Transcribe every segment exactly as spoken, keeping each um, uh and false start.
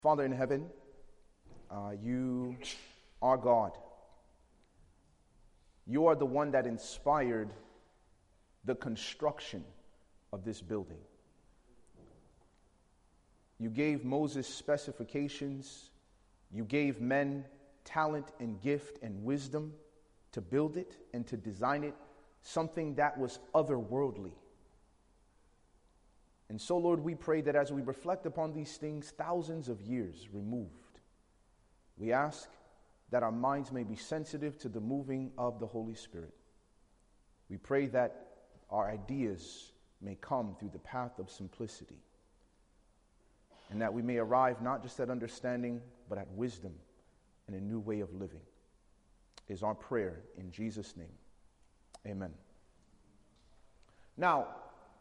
Father in heaven, uh, you are God. You are the one that inspired the construction of this building. You gave Moses specifications. You gave men talent and gift and wisdom to build it and to design it, something that was otherworldly. And so, Lord, we pray that as we reflect upon these things thousands of years removed, we ask that our minds may be sensitive to the moving of the Holy Spirit. We pray that our ideas may come through the path of simplicity, and that we may arrive not just at understanding, but at wisdom and a new way of living. Is our prayer in Jesus' name. Amen. Now,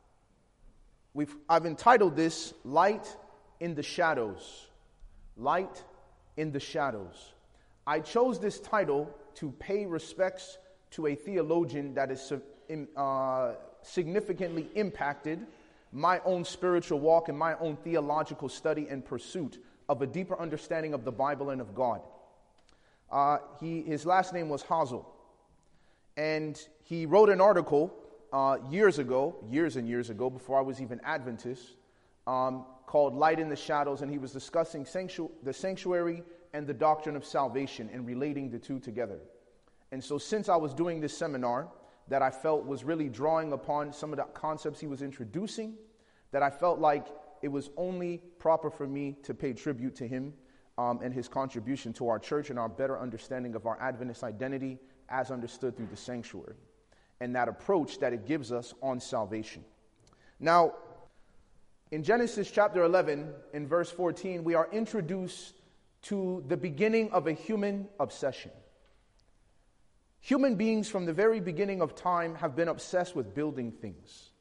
we've I've entitled this Light in the Shadows. Light in the Shadows. I chose this title to pay respects to a theologian that has uh, significantly impacted my own spiritual walk and my own theological study and pursuit of a deeper understanding of the Bible and of God. Uh, he, his last name was Hazel. And he wrote an article uh, years ago, years and years ago, before I was even Adventist, um, called Light in the Shadows, and he was discussing sanctu- the sanctuary and the doctrine of salvation and relating the two together. And so since I was doing this seminar that I felt was really drawing upon some of the concepts he was introducing, that I felt like it was only proper for me to pay tribute to him um, and his contribution to our church and our better understanding of our Adventist identity as understood through the sanctuary, and that approach that it gives us on salvation. Now, in Genesis chapter eleven, in verse fourteen, we are introduced to the beginning of a human obsession. Human beings from the very beginning of time have been obsessed with building things.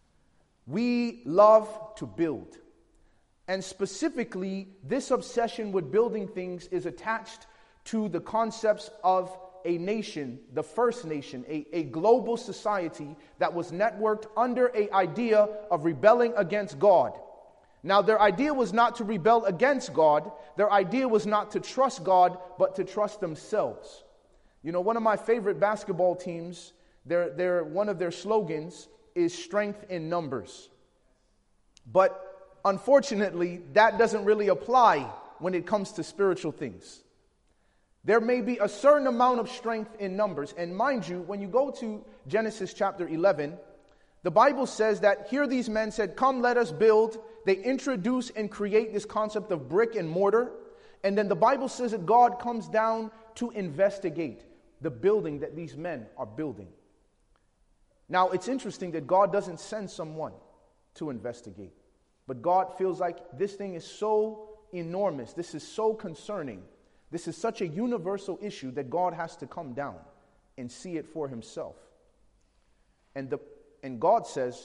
We love to build. And specifically, this obsession with building things is attached to the concepts of a nation, the first nation, a, a global society that was networked under an idea of rebelling against God. Now, their idea was not to rebel against God. Their idea was not to trust God, but to trust themselves. You know, one of my favorite basketball teams, their, their, one of their slogans is strength in numbers. But unfortunately, that doesn't really apply when it comes to spiritual things. There may be a certain amount of strength in numbers. And mind you, when you go to Genesis chapter eleven, the Bible says that here these men said, "Come, let us build." They introduce and create this concept of brick and mortar. And then the Bible says that God comes down to investigate the building that these men are building. Now, it's interesting that God doesn't send someone to investigate. But God feels like this thing is so enormous, this is so concerning, this is such a universal issue that God has to come down and see it for himself. And the and God says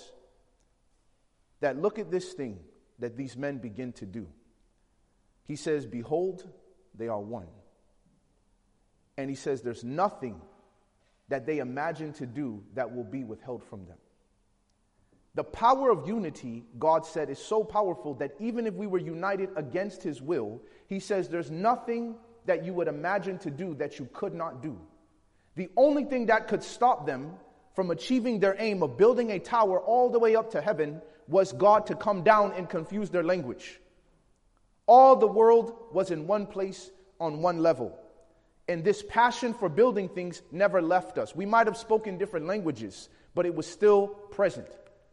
that look at this thing that these men begin to do. He says, "Behold, they are one." And he says there's nothing that they imagine to do that will be withheld from them. The power of unity, God said, is so powerful that even if we were united against his will, he says there's nothing that you would imagine to do that you could not do. The only thing that could stop them from achieving their aim of building a tower all the way up to heaven was God to come down and confuse their language. All the world was in one place on one level. And this passion for building things never left us. We might have spoken different languages, but it was still present.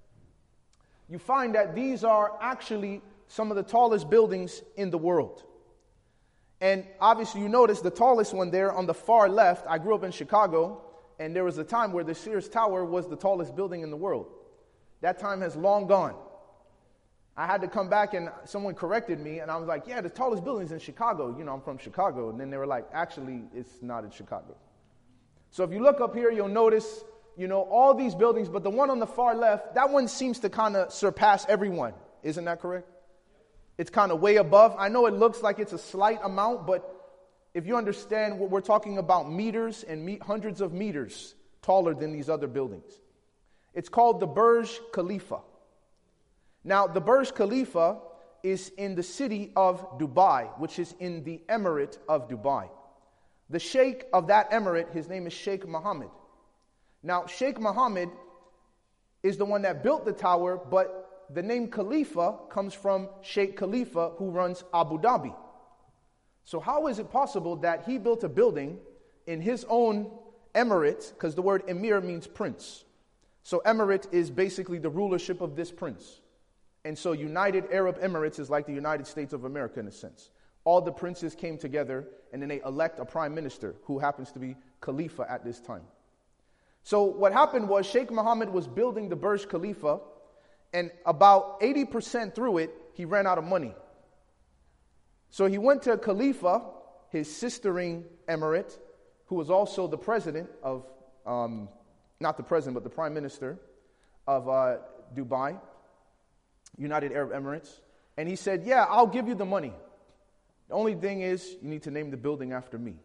You find that these are actually some of the tallest buildings in the world. And obviously you notice the tallest one there on the far left. I grew up in Chicago, and there was a time where the Sears Tower was the tallest building in the world. That time has long gone. I had to come back and someone corrected me, and I was like, yeah, the tallest building is in Chicago. You know, I'm from Chicago. And then they were like, actually, it's not in Chicago. So if you look up here, you'll notice, you know, all these buildings, but the one on the far left, that one seems to kind of surpass everyone. Isn't that correct? It's kind of way above. I know it looks like it's a slight amount, but if you understand what we're talking about, meters and me- hundreds of meters taller than these other buildings. It's called the Burj Khalifa. Now, the Burj Khalifa is in the city of Dubai, which is in the Emirate of Dubai. The Sheikh of that emirate, his name is Sheikh Mohammed. Now, Sheikh Mohammed is the one that built the tower, but the name Khalifa comes from Sheikh Khalifa, who runs Abu Dhabi. So how is it possible that he built a building in his own emirate, because the word emir means prince. So emirate is basically the rulership of this prince. And so United Arab Emirates is like the United States of America in a sense. All the princes came together and then they elect a prime minister who happens to be Khalifa at this time. So what happened was Sheikh Mohammed was building the Burj Khalifa, and about eighty percent through it, he ran out of money. So he went to Khalifa, his sistering emirate, who was also the president of, um, not the president, but the prime minister of uh, Dubai, United Arab Emirates. And he said, yeah, I'll give you the money. The only thing is, you need to name the building after me.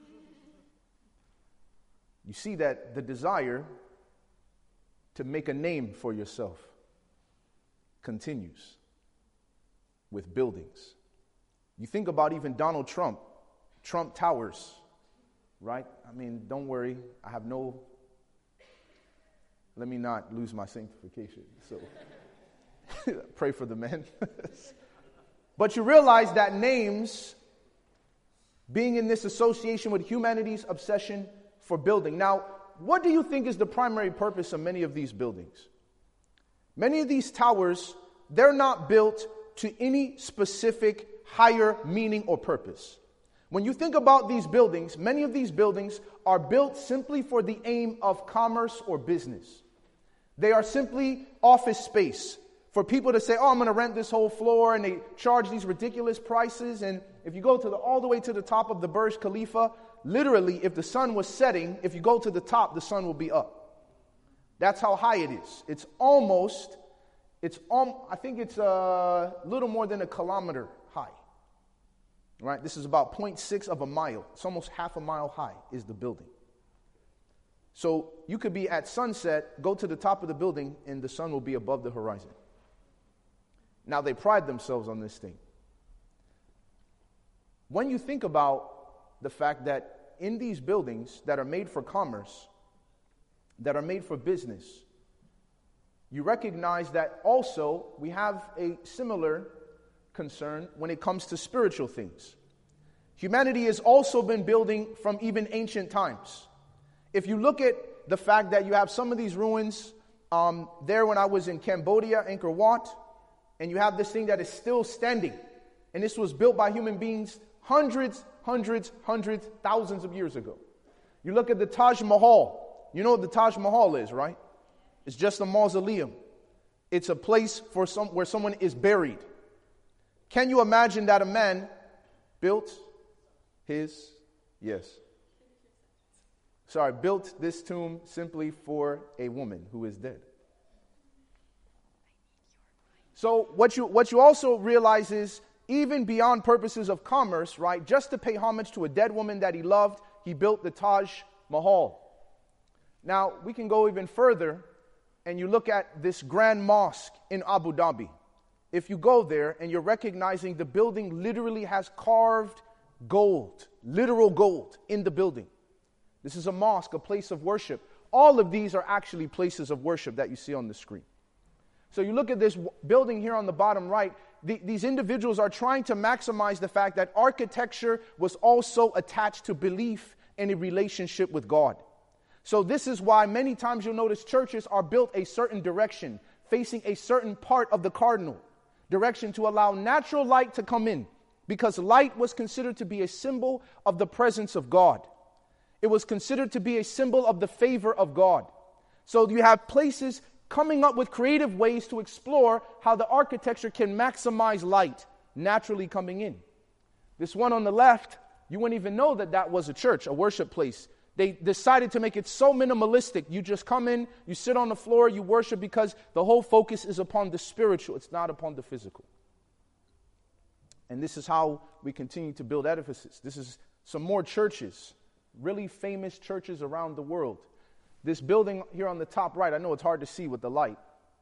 You see that the desire to make a name for yourself continues with buildings. You think about even Donald Trump, Trump Towers, right? I mean, don't worry, I have no, let me not lose my sanctification. So, pray for the man. But you realize that names, being in this association with humanity's obsession for building. Now, what do you think is the primary purpose of many of these buildings? Many of these towers, they're not built to any specific higher meaning or purpose. When you think about these buildings, many of these buildings are built simply for the aim of commerce or business. They are simply office space for people to say, oh, I'm going to rent this whole floor, and they charge these ridiculous prices. And if you go to the, all the way to the top of the Burj Khalifa, literally, if the sun was setting, if you go to the top, the sun will be up. That's how high it is. It's almost, it's um, I think it's a little more than a kilometer high. Right? This is about zero point six of a mile. It's almost half a mile high is the building. So you could be at sunset, go to the top of the building, and the sun will be above the horizon. Now, they pride themselves on this thing. When you think about the fact that in these buildings that are made for commerce, that are made for business, you recognize that also we have a similar concern when it comes to spiritual things. Humanity has also been building from even ancient times. If you look at the fact that you have some of these ruins um, there when I was in Cambodia, Angkor Wat, and you have this thing that is still standing. And this was built by human beings hundreds, hundreds, hundreds, thousands of years ago. You look at the Taj Mahal. You know what the Taj Mahal is, right? It's just a mausoleum. It's a place for some where someone is buried. Can you imagine that a man built his, yes, sorry, built this tomb simply for a woman who is dead? So what you what you also realize is, even beyond purposes of commerce, right, just to pay homage to a dead woman that he loved, he built the Taj Mahal. Now, we can go even further, and you look at this grand mosque in Abu Dhabi. If you go there and you're recognizing the building literally has carved gold, literal gold in the building. This is a mosque, a place of worship. All of these are actually places of worship that you see on the screen. So you look at this building here on the bottom right, the, these individuals are trying to maximize the fact that architecture was also attached to belief and a relationship with God. So this is why many times you'll notice churches are built a certain direction, facing a certain part of the cardinal direction to allow natural light to come in, because light was considered to be a symbol of the presence of God. It was considered to be a symbol of the favor of God. So you have places coming up with creative ways to explore how the architecture can maximize light naturally coming in. This one on the left, you wouldn't even know that that was a church, a worship place. They decided to make it so minimalistic. You just come in, you sit on the floor, you worship, because the whole focus is upon the spiritual. It's not upon the physical. And this is how we continue to build edifices. This is some more churches, really famous churches around the world. This building here on the top right, I know it's hard to see with the light,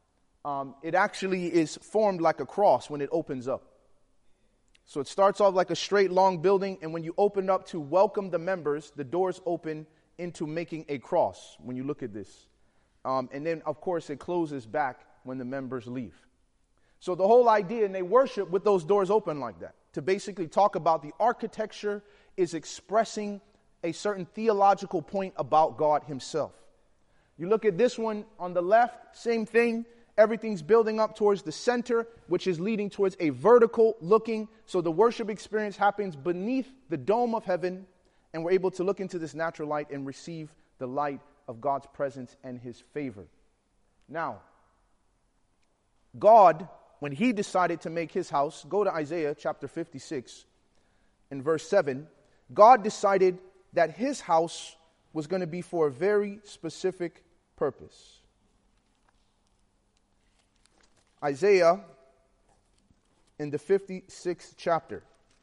um, it actually is formed like a cross when it opens up. So it starts off like a straight, long building, and when you open up to welcome the members, the doors open into making a cross when you look at this. Um, and then, of course, it closes back when the members leave. So the whole idea, and they worship with those doors open like that, to basically talk about the architecture is expressing a certain theological point about God himself. You look at this one on the left, same thing. Everything's building up towards the center, which is leading towards a vertical looking. So the worship experience happens beneath the dome of heaven, and we're able to look into this natural light and receive the light of God's presence and his favor. Now, God, when he decided to make his house, go to Isaiah chapter fifty-six and verse seven, God decided that his house was going to be for a very specific purpose. Isaiah in the fifty-sixth chapter.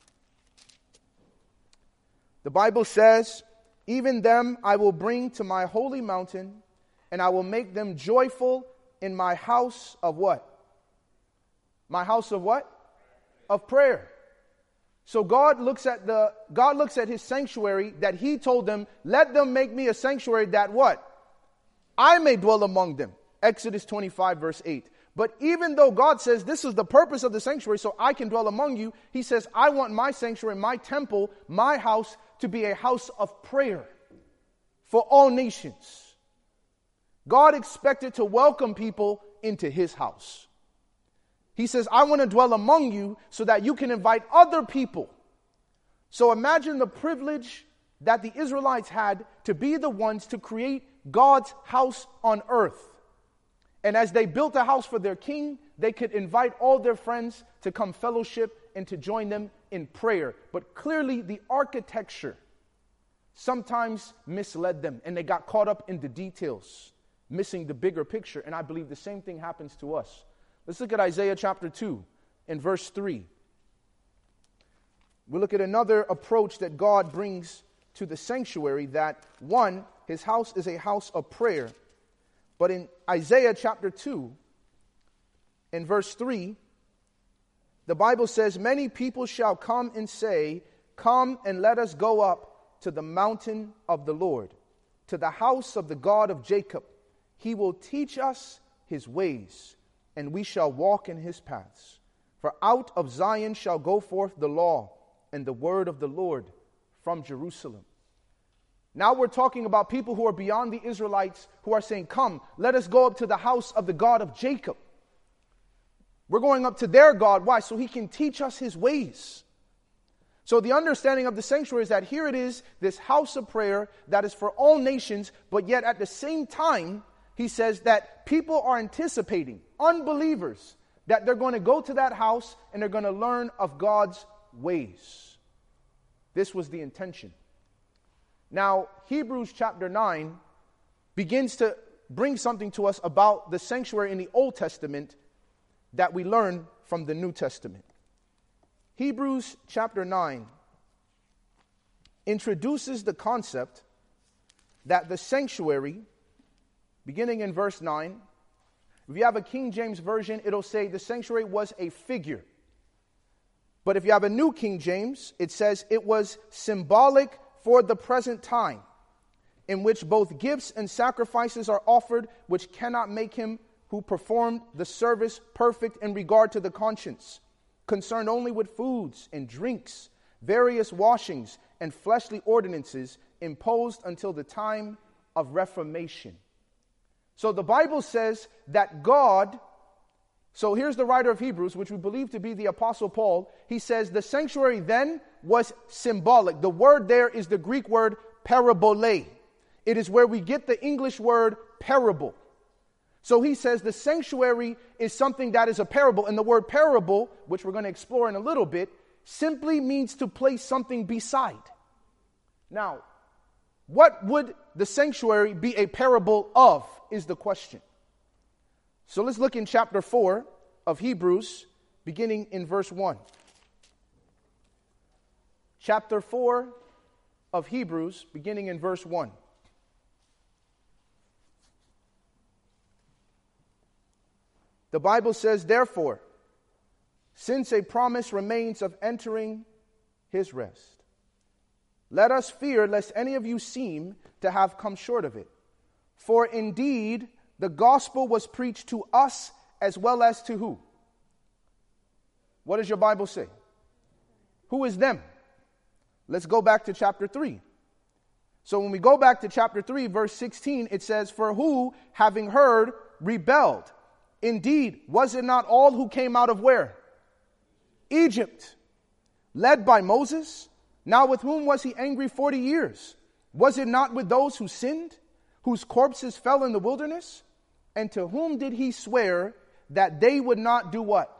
The Bible says, "Even them I will bring to my holy mountain, and I will make them joyful in my house of what? My house of what? Of prayer." So God looks at the God looks at his sanctuary that he told them, "Let them make me a sanctuary that what? I may dwell among them." Exodus twenty-five verse eight. But even though God says this is the purpose of the sanctuary, so I can dwell among you, he says, I want my sanctuary, my temple, my house to be a house of prayer for all nations. God expected to welcome people into his house. He says, I want to dwell among you so that you can invite other people. So imagine the privilege that the Israelites had to be the ones to create God's house on earth. And as they built a house for their king, they could invite all their friends to come fellowship and to join them in prayer. But clearly the architecture sometimes misled them, and they got caught up in the details, missing the bigger picture. And I believe the same thing happens to us. Let's look at Isaiah chapter two and verse three. We'll look at another approach that God brings to the sanctuary, that one, his house is a house of prayer. But in Isaiah chapter two, in verse three, the Bible says, many people shall come and say, come and let us go up to the mountain of the Lord, to the house of the God of Jacob. He will teach us his ways, and we shall walk in his paths. For out of Zion shall go forth the law and the word of the Lord from Jerusalem. Now we're talking about people who are beyond the Israelites, who are saying, come, let us go up to the house of the God of Jacob. We're going up to their God. Why? So he can teach us his ways. So the understanding of the sanctuary is that here it is, this house of prayer that is for all nations, but yet at the same time, he says that people are anticipating, unbelievers, that they're going to go to that house and they're going to learn of God's ways. This was the intention. Now, Hebrews chapter nine begins to bring something to us about the sanctuary in the Old Testament that we learn from the New Testament. Hebrews chapter nine introduces the concept that the sanctuary, beginning in verse nine, if you have a King James version, it'll say the sanctuary was a figure. But if you have a New King James, it says it was symbolic for the present time, in which both gifts and sacrifices are offered, which cannot make him who performed the service perfect in regard to the conscience, concerned only with foods and drinks, various washings and fleshly ordinances imposed until the time of Reformation. So the Bible says that God, so here's the writer of Hebrews, which we believe to be the Apostle Paul. He says the sanctuary then was symbolic. The word there is the Greek word parabole. It is where we get the English word parable. So he says the sanctuary is something that is a parable. And the word parable, which we're going to explore in a little bit, simply means to place something beside. Now, what would the sanctuary be a parable of, is the question. So let's look in chapter four of Hebrews, beginning in verse one. Chapter four of Hebrews, beginning in verse one. The Bible says, therefore, since a promise remains of entering his rest, let us fear lest any of you seem to have come short of it. For indeed, the gospel was preached to us as well as to who? What does your Bible say? Who is them? Let's go back to chapter three. So when we go back to chapter three, verse sixteen, it says, for who, having heard, rebelled? Indeed, was it not all who came out of where? Egypt, led by Moses? Now with whom was he angry forty years? Was it not with those who sinned, whose corpses fell in the wilderness? And to whom did he swear that they would not do what?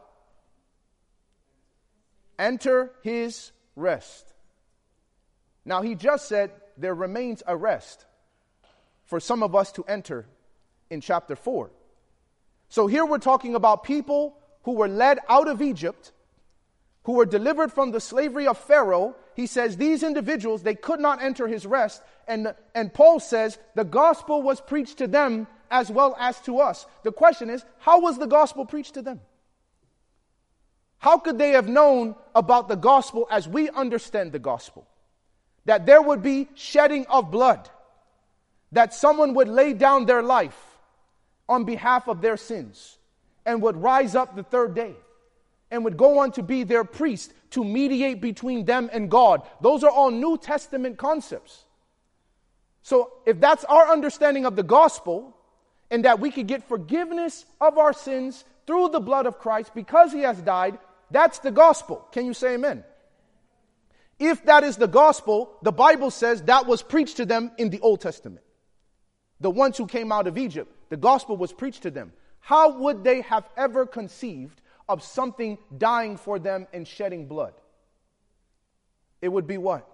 Enter his rest. Now he just said there remains a rest for some of us to enter in chapter four. So here we're talking about people who were led out of Egypt, who were delivered from the slavery of Pharaoh. He says these individuals, they could not enter his rest. And, and Paul says the gospel was preached to them as well as to us. The question is, how was the gospel preached to them? How could they have known about the gospel as we understand the gospel? That there would be shedding of blood, that someone would lay down their life on behalf of their sins and would rise up the third day and would go on to be their priest to mediate between them and God. Those are all New Testament concepts. So if that's our understanding of the gospel, and that we could get forgiveness of our sins through the blood of Christ because he has died, that's the gospel. Can you say amen? If that is the gospel, the Bible says that was preached to them in the Old Testament. The ones who came out of Egypt, the gospel was preached to them. How would they have ever conceived of something dying for them and shedding blood? It would be what?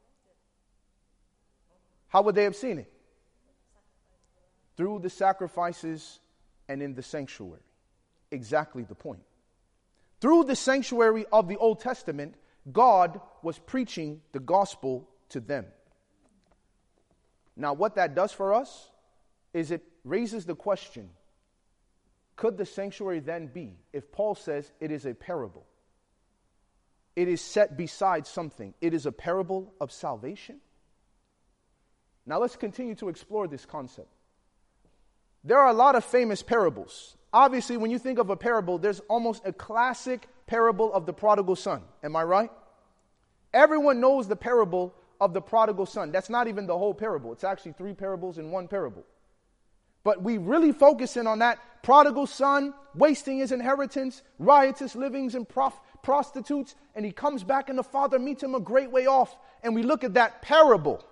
How would they have seen it? Through the sacrifices and in the sanctuary. Exactly the point. Through the sanctuary of the Old Testament, God was preaching the gospel to them. Now, what that does for us is it raises the question, could the sanctuary then be, if Paul says it is a parable? It is set beside something. It is a parable of salvation. Now, let's continue to explore this concept. There are a lot of famous parables. Obviously, when you think of a parable, there's almost a classic parable of the prodigal son. Am I right? Everyone knows the parable of the prodigal son. That's not even the whole parable. It's actually three parables in one parable. But we really focus in on that prodigal son wasting his inheritance, riotous livings and prof- prostitutes, and he comes back and the father meets him a great way off. And we look at that parable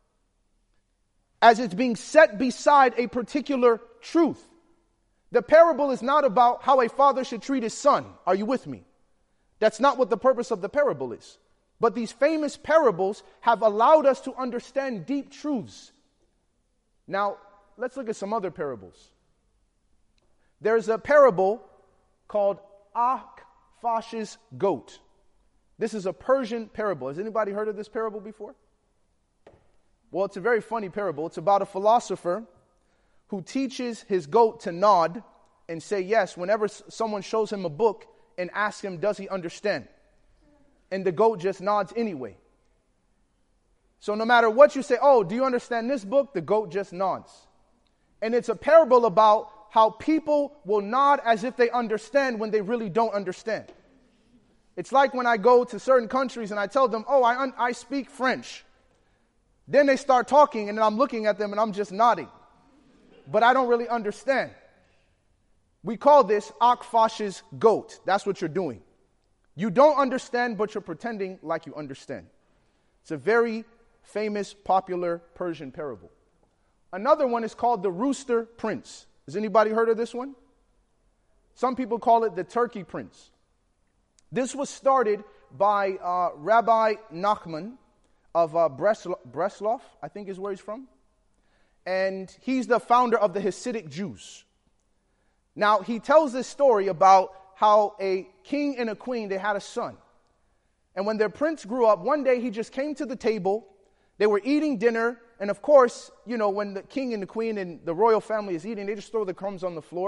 as it's being set beside a particular truth. The parable is not about how a father should treat his son. Are you with me? That's not what the purpose of the parable is. But these famous parables have allowed us to understand deep truths. Now, let's look at some other parables. There's a parable called Akfash's goat. This is a Persian parable. Has anybody heard of this parable before? Well, it's a very funny parable. It's about a philosopher who teaches his goat to nod and say yes whenever someone shows him a book and asks him, does he understand? And the goat just nods anyway. So no matter what you say, oh, do you understand this book? The goat just nods. And it's a parable about how people will nod as if they understand when they really don't understand. It's like when I go to certain countries and I tell them, oh, I, un- I speak French. Then they start talking and I'm looking at them and I'm just nodding. But I don't really understand. We call this Akfash's goat. That's what you're doing. You don't understand, but you're pretending like you understand. It's a very famous, popular Persian parable. Another one is called the Rooster Prince. Has anybody heard of this one? Some people call it the Turkey Prince. This was started by uh, Rabbi Nachman of uh, Breslo- Breslov, I think is where he's from. And he's the founder of the Hasidic Jews. Now, he tells this story about how a king and a queen, they had a son. And when their prince grew up, one day he just came to the table. They were eating dinner. And of course, you know, when the king and the queen and the royal family is eating, they just throw the crumbs on the floor.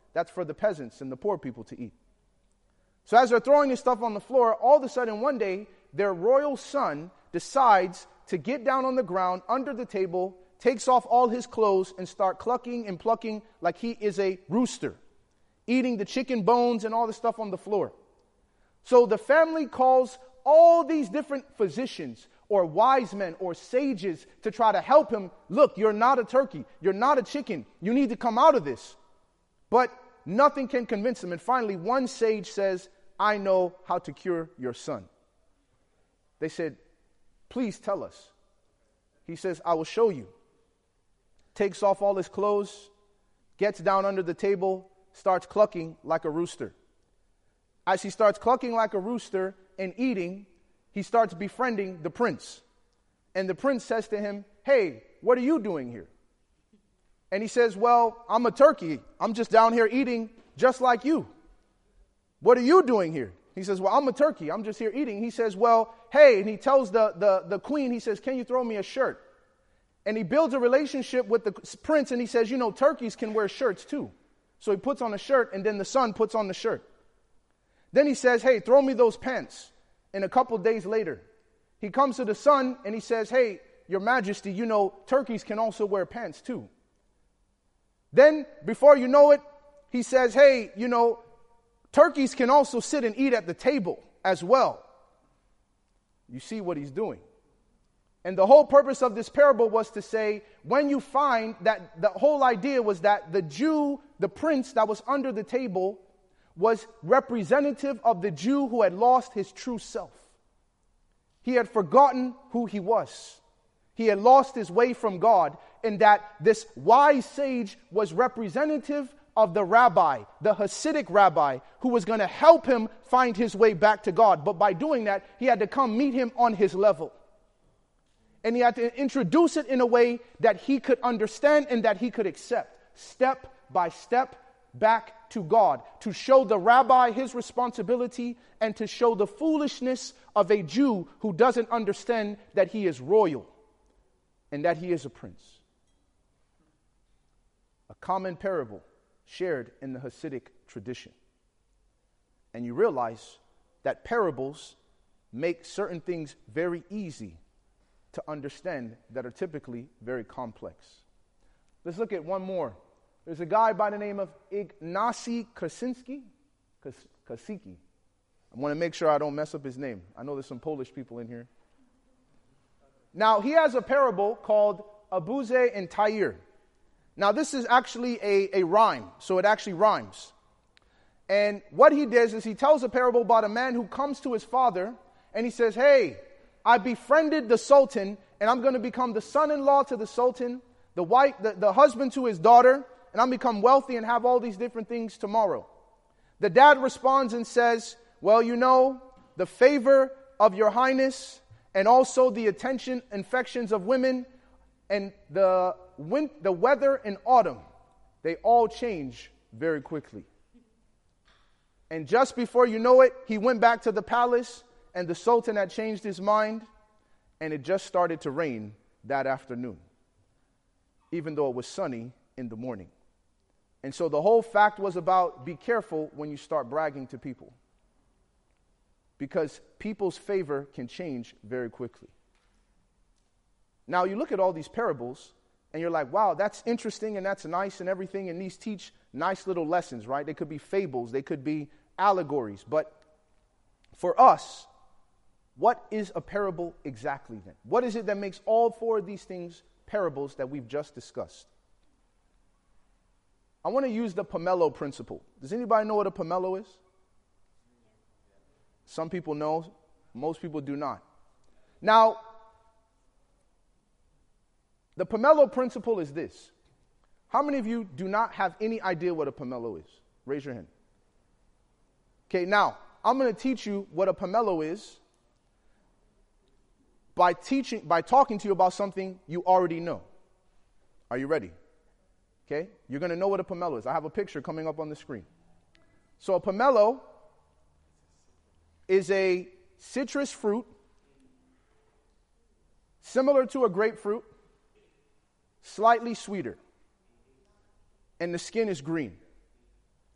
That's for the peasants and the poor people to eat. So as they're throwing this stuff on the floor, all of a sudden one day, their royal son decides to get down on the ground under the table, takes off all his clothes, and start clucking and plucking like he is a rooster, eating the chicken bones and all the stuff on the floor. So the family calls all these different physicians or wise men or sages to try to help him. Look, you're not a turkey. You're not a chicken. You need to come out of this. But nothing can convince him. And finally, one sage says, I know how to cure your son. They said, please tell us. He says, I will show you. Takes off all his clothes, gets down under the table, starts clucking like a rooster. As he starts clucking like a rooster and eating, he starts befriending the prince. And the prince says to him, hey, what are you doing here? And he says, well, I'm a turkey. I'm just down here eating just like you. What are you doing here? He says, well, I'm a turkey. I'm just here eating. He says, well, hey, and he tells the, the, the queen, he says, can you throw me a shirt? And he builds a relationship with the prince, and he says, you know, turkeys can wear shirts too. So he puts on a shirt, and then the son puts on the shirt. Then he says, hey, throw me those pants. And a couple days later, he comes to the son, and he says, hey, your majesty, you know, turkeys can also wear pants too. Then, before you know it, he says, hey, you know, turkeys can also sit and eat at the table as well. You see what he's doing. And the whole purpose of this parable was to say, when you find that the whole idea was that the Jew, the prince that was under the table, was representative of the Jew who had lost his true self. He had forgotten who he was. He had lost his way from God, and that this wise sage was representative of the rabbi, the Hasidic rabbi, who was going to help him find his way back to God. But by doing that, he had to come meet him on his level. And he had to introduce it in a way that he could understand and that he could accept, step by step back to God, to show the rabbi his responsibility and to show the foolishness of a Jew who doesn't understand that he is royal and that he is a prince. A common parable shared in the Hasidic tradition. And you realize that parables make certain things very easy to understand that are typically very complex. Let's look at one more. There's a guy by the name of Ignacy Kosinski. Kosicki. I want to make sure I don't mess up his name. I know there's some Polish people in here. Now, he has a parable called Abuze and Tair. Now, this is actually a, a rhyme, so it actually rhymes. And what he does is he tells a parable about a man who comes to his father, and he says, hey, I befriended the Sultan, and I'm going to become the son-in-law to the Sultan, the wife, the, the husband to his daughter, and I'll become wealthy and have all these different things tomorrow. The dad responds and says, well, you know, the favor of your highness and also the attention infections of women and the win- the weather in autumn, they all change very quickly. And just before you know it, he went back to the palace, and the Sultan had changed his mind, and it just started to rain that afternoon, even though it was sunny in the morning. And so the whole fact was about be careful when you start bragging to people, because people's favor can change very quickly. Now, you look at all these parables, and you're like, wow, that's interesting, and that's nice and everything, and these teach nice little lessons, right? They could be fables, they could be allegories. But for us, what is a parable exactly then? What is it that makes all four of these things parables that we've just discussed? I want to use the pomelo principle. Does anybody know what a pomelo is? Some people know, most people do not. Now, the pomelo principle is this. How many of you do not have any idea what a pomelo is? Raise your hand. Okay, now, I'm going to teach you what a pomelo is by teaching, by talking to you about something you already know. Are you ready? Okay, you're going to know what a pomelo is. I have a picture coming up on the screen. So a pomelo is a citrus fruit similar to a grapefruit, slightly sweeter, and the skin is green.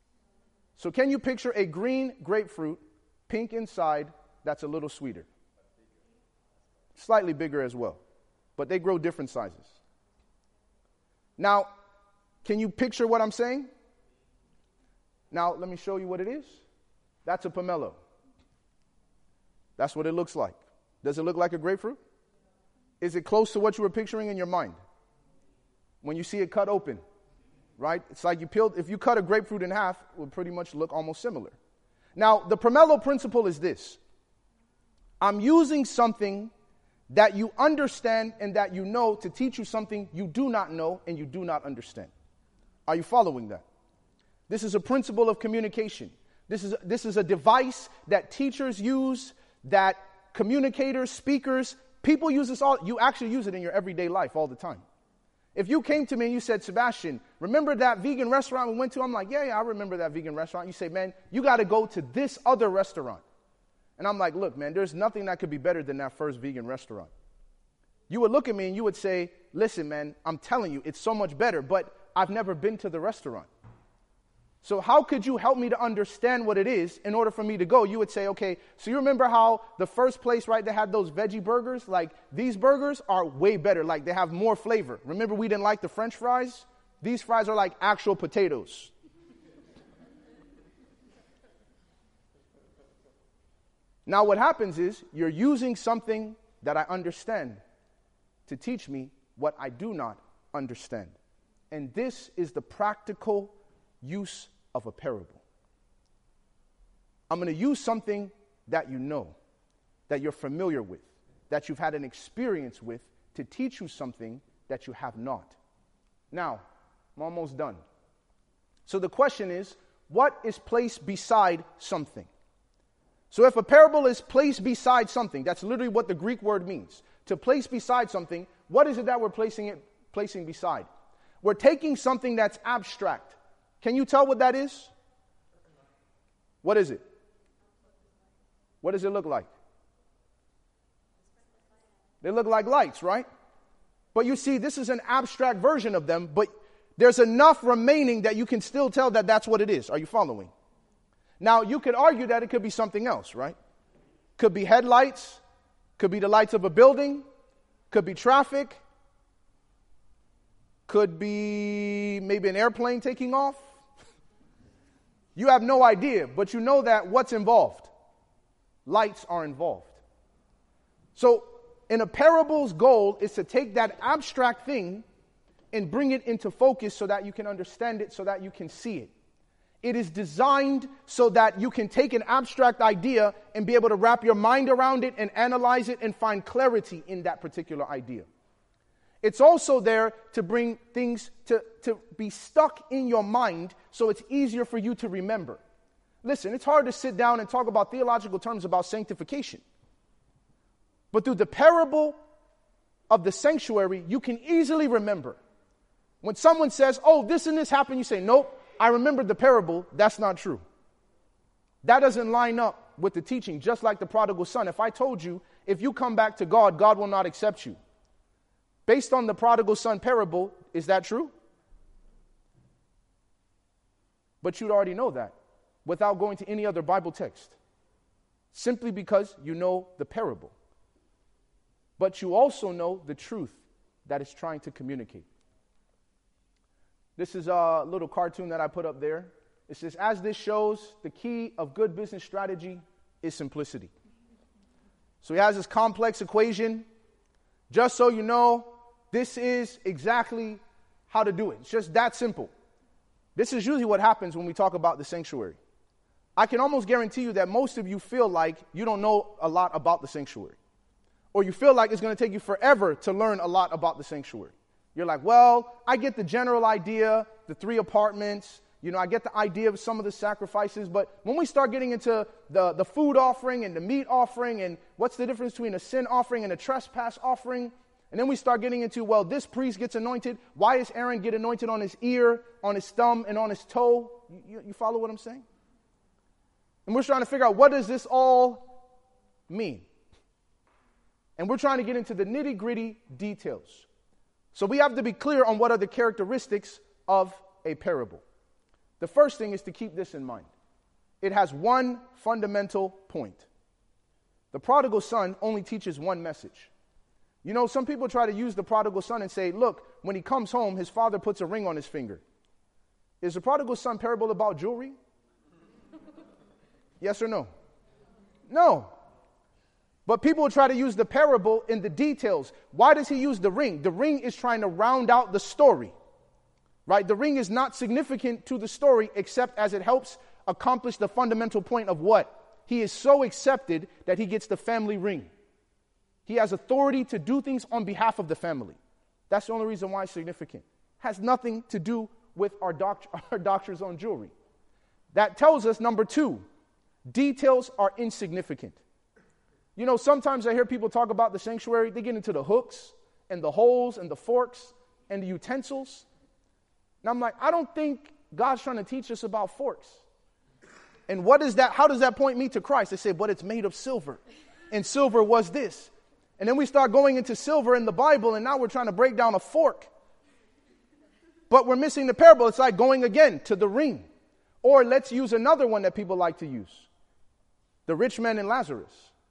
So can you picture a green grapefruit, pink inside, that's a little sweeter? Slightly bigger as well. But they grow different sizes. Now, can you picture what I'm saying? Now, let me show you what it is. That's a pomelo. That's what it looks like. Does it look like a grapefruit? Is it close to what you were picturing in your mind? When you see it cut open, right? It's like you peeled, if you cut a grapefruit in half, it would pretty much look almost similar. Now, the pomelo principle is this. I'm using something that you understand and that you know to teach you something you do not know and you do not understand. Are you following that? This is a principle of communication. This is, this is a device that teachers use, that communicators, speakers, people use this all. You actually use it in your everyday life all the time. If you came to me and you said, Sebastian, remember that vegan restaurant we went to? I'm like, yeah, yeah, I remember that vegan restaurant. You say, man, you got to go to this other restaurant. And I'm like, look, man, there's nothing that could be better than that first vegan restaurant. You would look at me and you would say, listen, man, I'm telling you, it's so much better, but I've never been to the restaurant. So how could you help me to understand what it is in order for me to go? You would say, okay, so you remember how the first place, right, they had those veggie burgers? Like, these burgers are way better. Like, they have more flavor. Remember we didn't like the French fries? These fries are like actual potatoes. Now what happens is you're using something that I understand to teach me what I do not understand. And this is the practical use of a parable. I'm going to use something that you know, that you're familiar with, that you've had an experience with, to teach you something that you have not. Now, I'm almost done. So the question is, what is placed beside something? So if a parable is placed beside something, that's literally what the Greek word means. To place beside something, what is it that we're placing it placing beside? We're taking something that's abstract. Can you tell what that is? What is it? What does it look like? They look like lights, right? But you see, this is an abstract version of them, but there's enough remaining that you can still tell that that's what it is. Are you following? Now, you could argue that it could be something else, right? Could be headlights, could be the lights of a building, could be traffic, could be maybe an airplane taking off. You have no idea, but you know that what's involved? Lights are involved. So, in a parable's goal is to take that abstract thing and bring it into focus so that you can understand it, so that you can see it. It is designed so that you can take an abstract idea and be able to wrap your mind around it and analyze it and find clarity in that particular idea. It's also there to bring things to, to be stuck in your mind so it's easier for you to remember. Listen, it's hard to sit down and talk about theological terms about sanctification. But through the parable of the sanctuary, you can easily remember. When someone says, oh, this and this happened, you say, nope, I remembered the parable. That's not true. That doesn't line up with the teaching, just like the prodigal son. If I told you, if you come back to God, God will not accept you. Based on the prodigal son parable, is that true? But you'd already know that without going to any other Bible text. Simply because you know the parable. But you also know the truth that it's trying to communicate. This is a little cartoon that I put up there. It says, as this shows, the key of good business strategy is simplicity. So he has this complex equation. Just so you know, this is exactly how to do it. It's just that simple. This is usually what happens when we talk about the sanctuary. I can almost guarantee you that most of you feel like you don't know a lot about the sanctuary. Or you feel like it's going to take you forever to learn a lot about the sanctuary. You're like, well, I get the general idea, the three apartments, you know, I get the idea of some of the sacrifices, but when we start getting into the, the food offering and the meat offering and what's the difference between a sin offering and a trespass offering, and then we start getting into, well, this priest gets anointed, why does Aaron get anointed on his ear, on his thumb, and on his toe? You, you follow what I'm saying? And we're trying to figure out, what does this all mean? And we're trying to get into the nitty-gritty details. So we have to be clear on what are the characteristics of a parable. The first thing is to keep this in mind. it has one fundamental point. The prodigal son only teaches one message. You know, some people try to use the prodigal son and say, look, when he comes home, his father puts a ring on his finger. Is the prodigal son parable about jewelry? Yes or no? No. But people try to use the parable in the details. Why does he use the ring? The ring is trying to round out the story. Right? The ring is not significant to the story except as it helps accomplish the fundamental point of what? He is so accepted that he gets the family ring. He has authority to do things on behalf of the family. That's the only reason why it's significant. Has nothing to do with our, doct- our doctrines on jewelry. That tells us, number two, details are insignificant. You know, sometimes I hear people talk about the sanctuary. They get into the hooks and the holes and the forks and the utensils. And I'm like, I don't think God's trying to teach us about forks. And what is that? How does that point me to Christ? They say, but it's made of silver. And silver was this. And then we start going into silver in the Bible, and now we're trying to break down a fork. But we're missing the parable. It's like going again to the ring. Or let's use another one that people like to use. The rich man and Lazarus.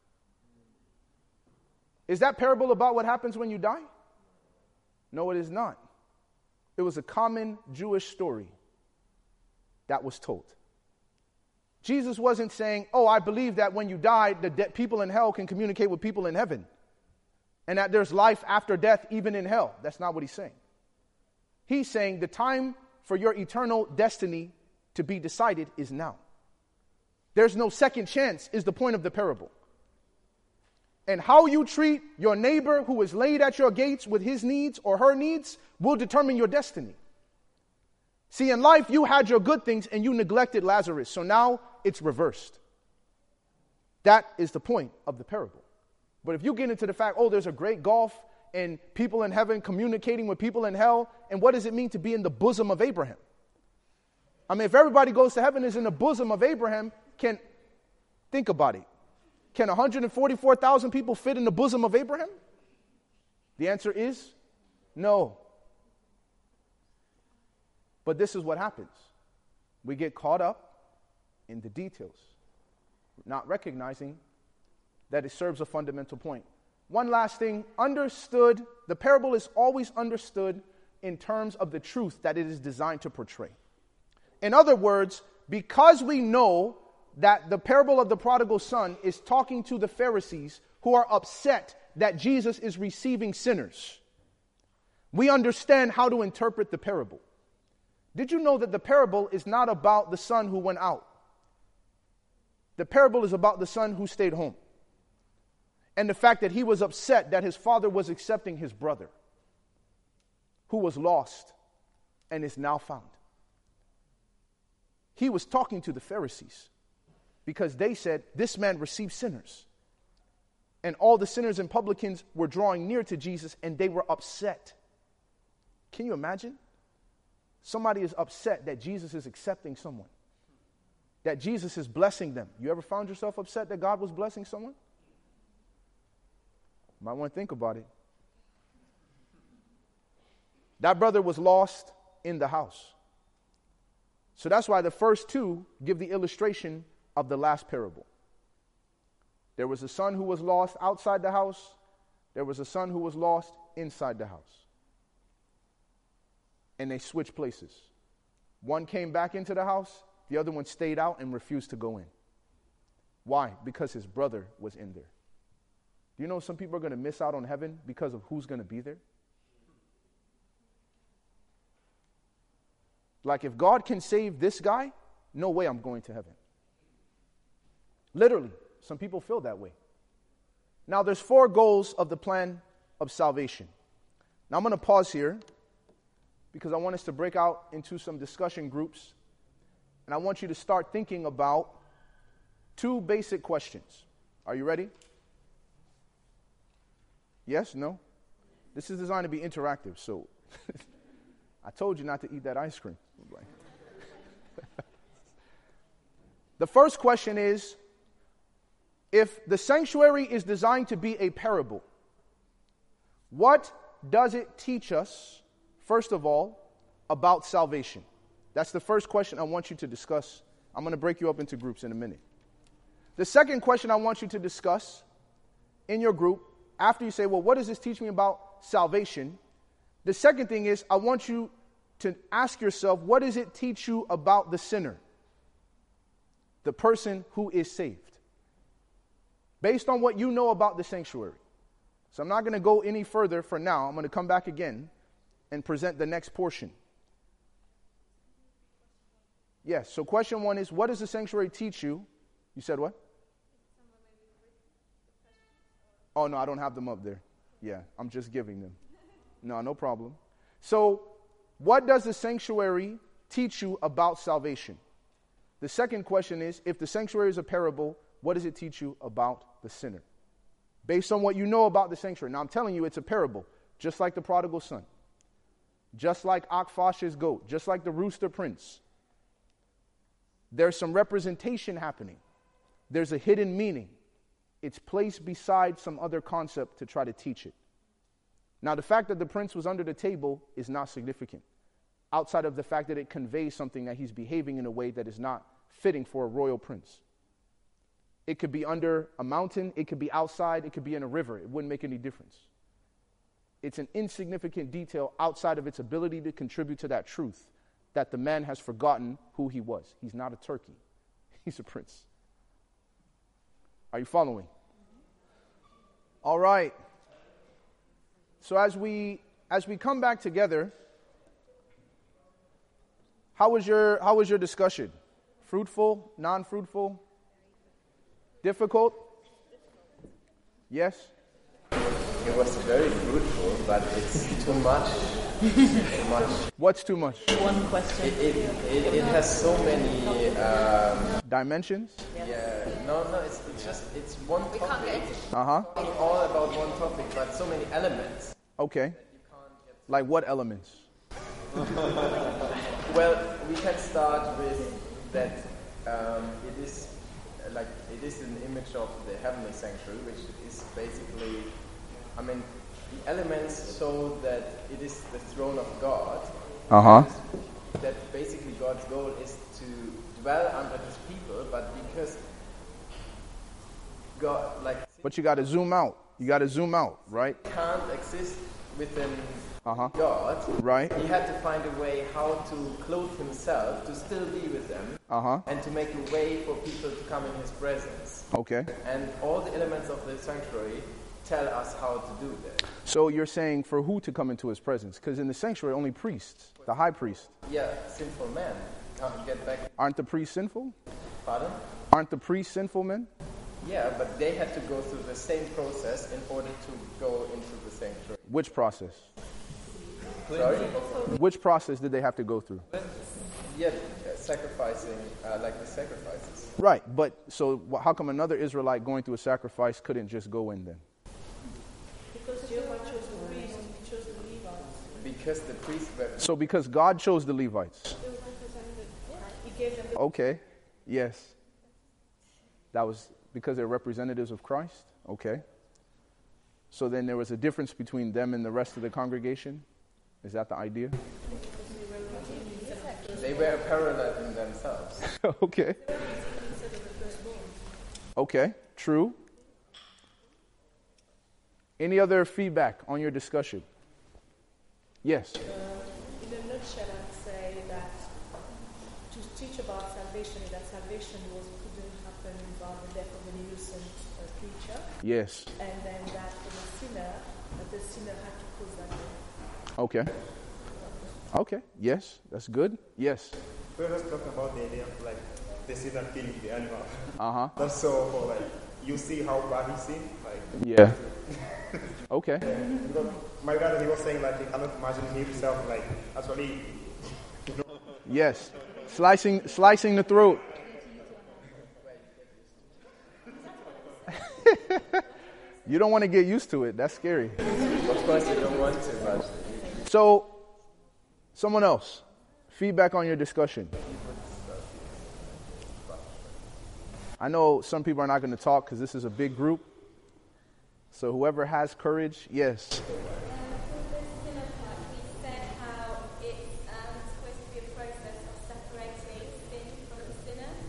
Is that parable about what happens when you die? No, it is not. It was a common Jewish story that was told. Jesus wasn't saying, oh, I believe that when you die, the de- people in hell can communicate with people in heaven. And that there's life after death, even in hell. That's not what he's saying. He's saying the time for your eternal destiny to be decided is now. There's no second chance is the point of the parable. And how you treat your neighbor who is laid at your gates with his needs or her needs will determine your destiny. See, in life, you had your good things and you neglected Lazarus. So now it's reversed. That is the point of the parable. But if you get into the fact, oh, there's a great gulf and people in heaven communicating with people in hell, and what does it mean to be in the bosom of Abraham? I mean, if everybody goes to heaven is in the bosom of Abraham, can, think about it. Can one hundred forty-four thousand people fit in the bosom of Abraham? The answer is no. But this is what happens. We get caught up in the details, not recognizing that it serves a fundamental point. One last thing, understood, the parable is always understood in terms of the truth that it is designed to portray. In other words, because we know that the parable of the prodigal son is talking to the Pharisees who are upset that Jesus is receiving sinners, we understand how to interpret the parable. Did you know that the parable is not about the son who went out? The parable is about the son who stayed home. And the fact that he was upset that his father was accepting his brother, who was lost and is now found. He was talking to the Pharisees because they said, this man received sinners. And all the sinners and publicans were drawing near to Jesus and they were upset. Can you imagine? Somebody is upset that Jesus is accepting someone, that Jesus is blessing them. You ever found yourself upset that God was blessing someone? You might want to think about it. That brother was lost in the house. So that's why the first two give the illustration of the last parable. There was a son who was lost outside the house. There was a son who was lost inside the house. And they switched places. One came back into the house. The other one stayed out and refused to go in. Why? Because his brother was in there. Do you know some people are going to miss out on heaven because of who's going to be there? Like if God can save this guy, no way I'm going to heaven. Literally, some people feel that way. Now there's four goals of the plan of salvation. Now I'm going to pause here because I want us to break out into some discussion groups. And I want you to start thinking about two basic questions. Are you ready? Yes? No? This is designed to be interactive, so I told you not to eat that ice cream. The first question is, if the sanctuary is designed to be a parable, what does it teach us, first of all, about salvation? That's the first question I want you to discuss I'm going to break you up into groups in a minute. The second question I want you to discuss in your group, after you say, well, what does this teach me about salvation? The second thing is, I want you to ask yourself, what does it teach you about the sinner? The person who is saved. Based on what you know about the sanctuary. So I'm not going to go any further for now. I'm going to come back again and present the next portion. Yes, so question one is, what does the sanctuary teach you? You said what? Oh, no, I don't have them up there. Yeah, I'm just giving them. No, no problem. So, what does the sanctuary teach you about salvation? The second question is, if the sanctuary is a parable, what does it teach you about the sinner? Based on what you know about the sanctuary. Now, I'm telling you, it's a parable, just like the prodigal son, just like Akfash's goat, just like the rooster prince. There's some representation happening. There's a hidden meaning. It's placed beside some other concept to try to teach it. Now, the fact that the prince was under the table is not significant, outside of the fact that it conveys something that he's behaving in a way that is not fitting for a royal prince. It could be under a mountain, it could be outside, it could be in a river. It wouldn't make any difference. It's an insignificant detail outside of its ability to contribute to that truth that the man has forgotten who he was. He's not a turkey. He's a prince. Are you following? All right. So as we as we come back together, how was your how was your discussion? Fruitful, non-fruitful? Difficult? Yes? It was very fruitful, but it's too much. Too much. What's too much? One question. It, it, it, it has so many um, dimensions? Yeah. No, no. It's, it's just it's one topic. Uh huh. All about one topic, but so many elements. Okay. Like what elements? Well, we can start with that. Um, it is uh, like it is an image of the heavenly sanctuary, which is basically, I mean, the elements show that it is the throne of God. Uh huh. That basically God's goal is to dwell under His people, but because God, like, but you got to zoom out. You got to zoom out, right? Can't exist within uh-huh. God. Right. He had to find a way how to clothe Himself to still be with them, uh-huh. and to make a way for people to come in His presence. Okay. And all the elements of the sanctuary tell us how to do that. So you're saying for who to come into His presence? Because in the sanctuary, only priests, the high priest. Yeah, sinful men. Can't get back. Aren't the priests sinful? Pardon? Aren't the priests sinful men? Yeah, but they had to go through the same process in order to go into the sanctuary. Which process? Sorry? Which process did they have to go through? Yeah, uh, sacrificing, uh, like the sacrifices. Right, but so how come another Israelite going through a sacrifice couldn't just go in then? Because Jehovah chose the priests, He chose the Levites. Because the priests were... So because God chose the Levites. He gave them the Okay, yes. That was because they're representatives of Christ? Okay. So then there was a difference between them and the rest of the congregation? Is that the idea? They were parallel in themselves. Okay. Okay, true. Any other feedback on your discussion? Yes. Uh, in a nutshell, I'd say that to teach about salvation, that salvation was couldn't happen without the death of an innocent uh, creature. Yes. And then that for the sinner, that the sinner had to cause that death. Okay. Okay. Yes, that's good. Yes. We were talking about the idea of like the sinner killing the animal. Uh huh. That's so for like you see how bad he sinned. Like yeah. Okay. Because my brother, he was saying like he cannot imagine himself like actually. You know, yes. Slicing, slicing the throat. You don't want to get used to it. That's scary. Of course, you don't want to, but... So, someone else. Feedback on your discussion. I know some people are not going to talk because this is a big group. So whoever has courage, yes.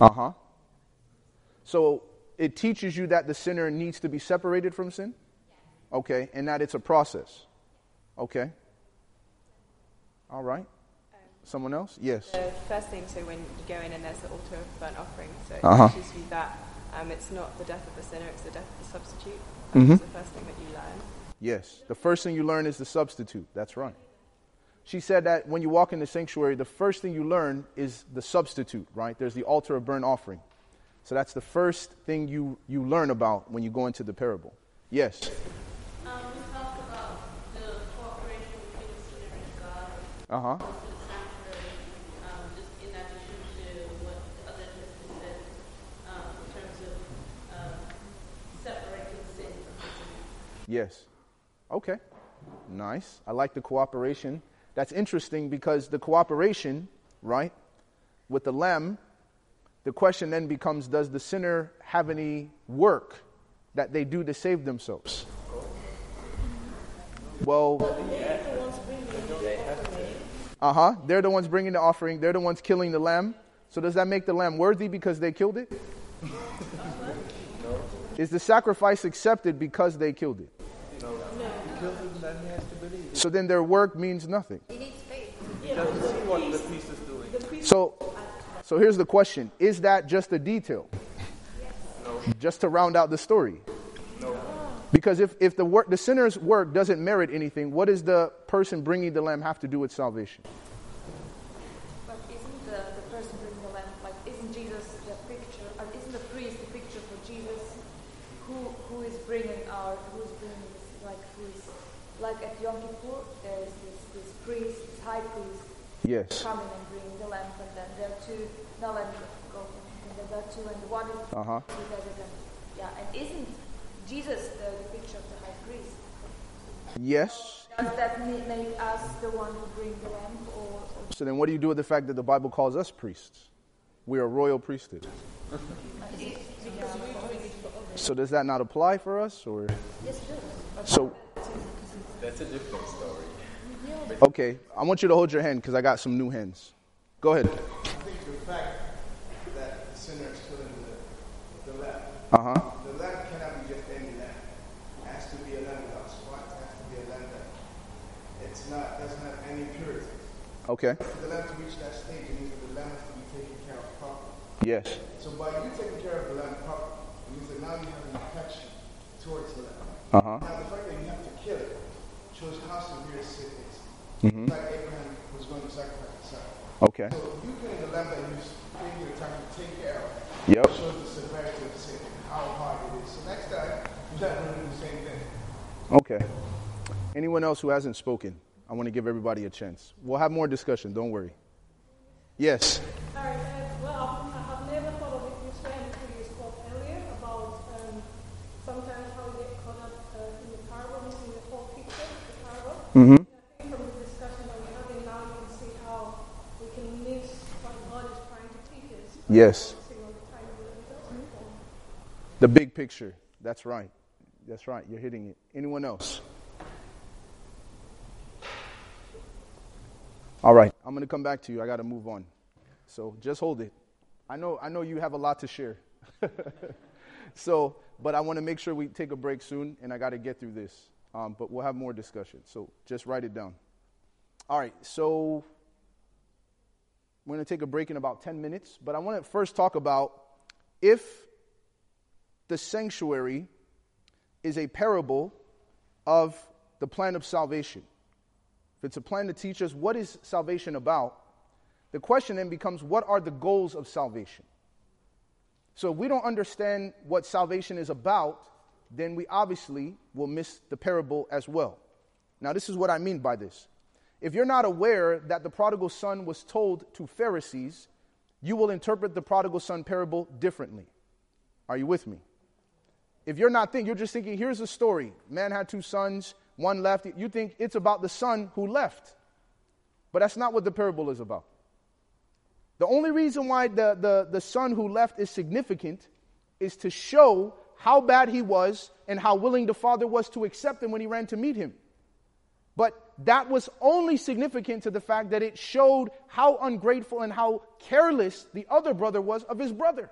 Uh-huh. So it teaches you that the sinner needs to be separated from sin? Okay, and that it's a process. Okay. All right. Someone else? Yes. The first thing, so when you go in and there's the altar of burnt offering, so it Uh-huh. teaches you that um, it's not the death of the sinner, it's the death of the substitute. Mhm. That's the first thing that you learn. Yes. The first thing you learn is the substitute. That's right. She said that when you walk in the sanctuary, the first thing you learn is the substitute, right? There's the altar of burnt offering. So that's the first thing you, you learn about when you go into the parable. Yes. Um, we talked about the cooperation between the sinner and God. Uh-huh. Also the sanctuary, um, just in addition to what the other sister said, um, in terms of um, separating sin from the sinner. Yes. Okay. Nice. I like the cooperation. That's interesting because the cooperation, right, with the lamb, the question then becomes, does the sinner have any work that they do to save themselves? Well, uh-huh. They're the ones bringing the offering. They're the ones killing the lamb. So does that make the lamb worthy because they killed it? Is the sacrifice accepted because they killed it? So then their work means nothing. So, so here's the question. Is that just a detail? No. Just to round out the story? No. Because if, if the work, the sinner's work doesn't merit anything, what does the person bringing the lamb have to do with salvation? But isn't the, the person bringing the lamb, like, isn't Jesus the picture, or isn't the priest the picture for Jesus? Who who is bringing our, who is bringing this, like, who is, like at Yom Kippur, there is this, this priest, this high priest, Yes. coming and bringing the lamb, and then there are two, no lamb go, and then there are two, and the one is, Uh-huh. yeah, and isn't Jesus the, the picture of the high priest? Yes. Does that ma- make us the one who bring the lamb, or, or So then what do you do with the fact that the Bible calls us priests? We are a royal priesthood. So does that not apply for us? Or yes, it does. so That's a different story. okay, I want you to hold your hand because I got some new hands. Go ahead. I think the fact that the sinner is killing the, the lamb, Uh-huh. the lamb cannot be just any lamb. It has to be a lamb without spot. It has to be a lamb that it's not, doesn't have any purity. Okay. For the lamb to reach that stage, it means that the lamb has to be taken care of properly. Yes. So by you taking care of the lamb properly, it means that now you have an affection towards the lamb. Uh-huh. Now the fact that you have to kill it shows how severe sin is. Mhm. Like Abraham was going to sacrifice his son. Okay. So you killing the lamb that you taking the time to take care of Yep. shows the severity of sin and how hard it is. So next time, you're not going to do the same thing. Okay. Anyone else who hasn't spoken? I want to give everybody a chance. We'll have more discussion. Don't worry. Yes. All right, uh, well, I have never thought of it this way until you spoke earlier about um, sometimes how we get caught up uh, in the parable, missing the whole picture of the parable. Mm-hmm. And I think from the discussion that we're having now, you can see how we can miss what God is trying to teach us. Yes. Focusing on the tiny little details. The big picture. That's right. That's right. You're hitting it. Anyone else? All right. I'm going to come back to you. I got to move on. So just hold it. I know I know you have a lot to share. So, but I want to make sure we take a break soon, and I got to get through this. Um, but we'll have more discussion. So just write it down. All right. So we're going to take a break in about ten minutes. But I want to first talk about if the sanctuary is a parable of the plan of salvation. If it's a plan to teach us what is salvation about, the question then becomes, what are the goals of salvation? So if we don't understand what salvation is about, then we obviously will miss the parable as well. Now, this is what I mean by this. If you're not aware that the prodigal son was told to Pharisees, you will interpret the prodigal son parable differently. Are you with me? If you're not thinking, you're just thinking, here's a story. Man had two sons, one left. You think it's about the son who left. But that's not what the parable is about. The only reason why the, the, the son who left is significant is to show how bad he was and how willing the father was to accept him when he ran to meet him. But that was only significant to the fact that it showed how ungrateful and how careless the other brother was of his brother.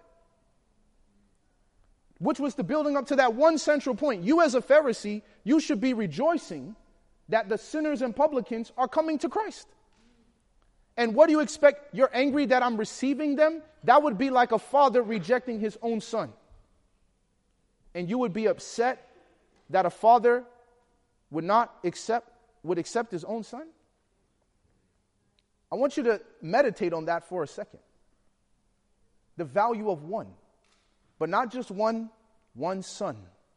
Which was the building up to that one central point. You as a Pharisee, you should be rejoicing that the sinners and publicans are coming to Christ. And what do you expect? You're angry that I'm receiving them? That would be like a father rejecting his own son. And you would be upset that a father would not accept, would accept his own son? I want you to meditate on that for a second. The value of one. But not just one, one son.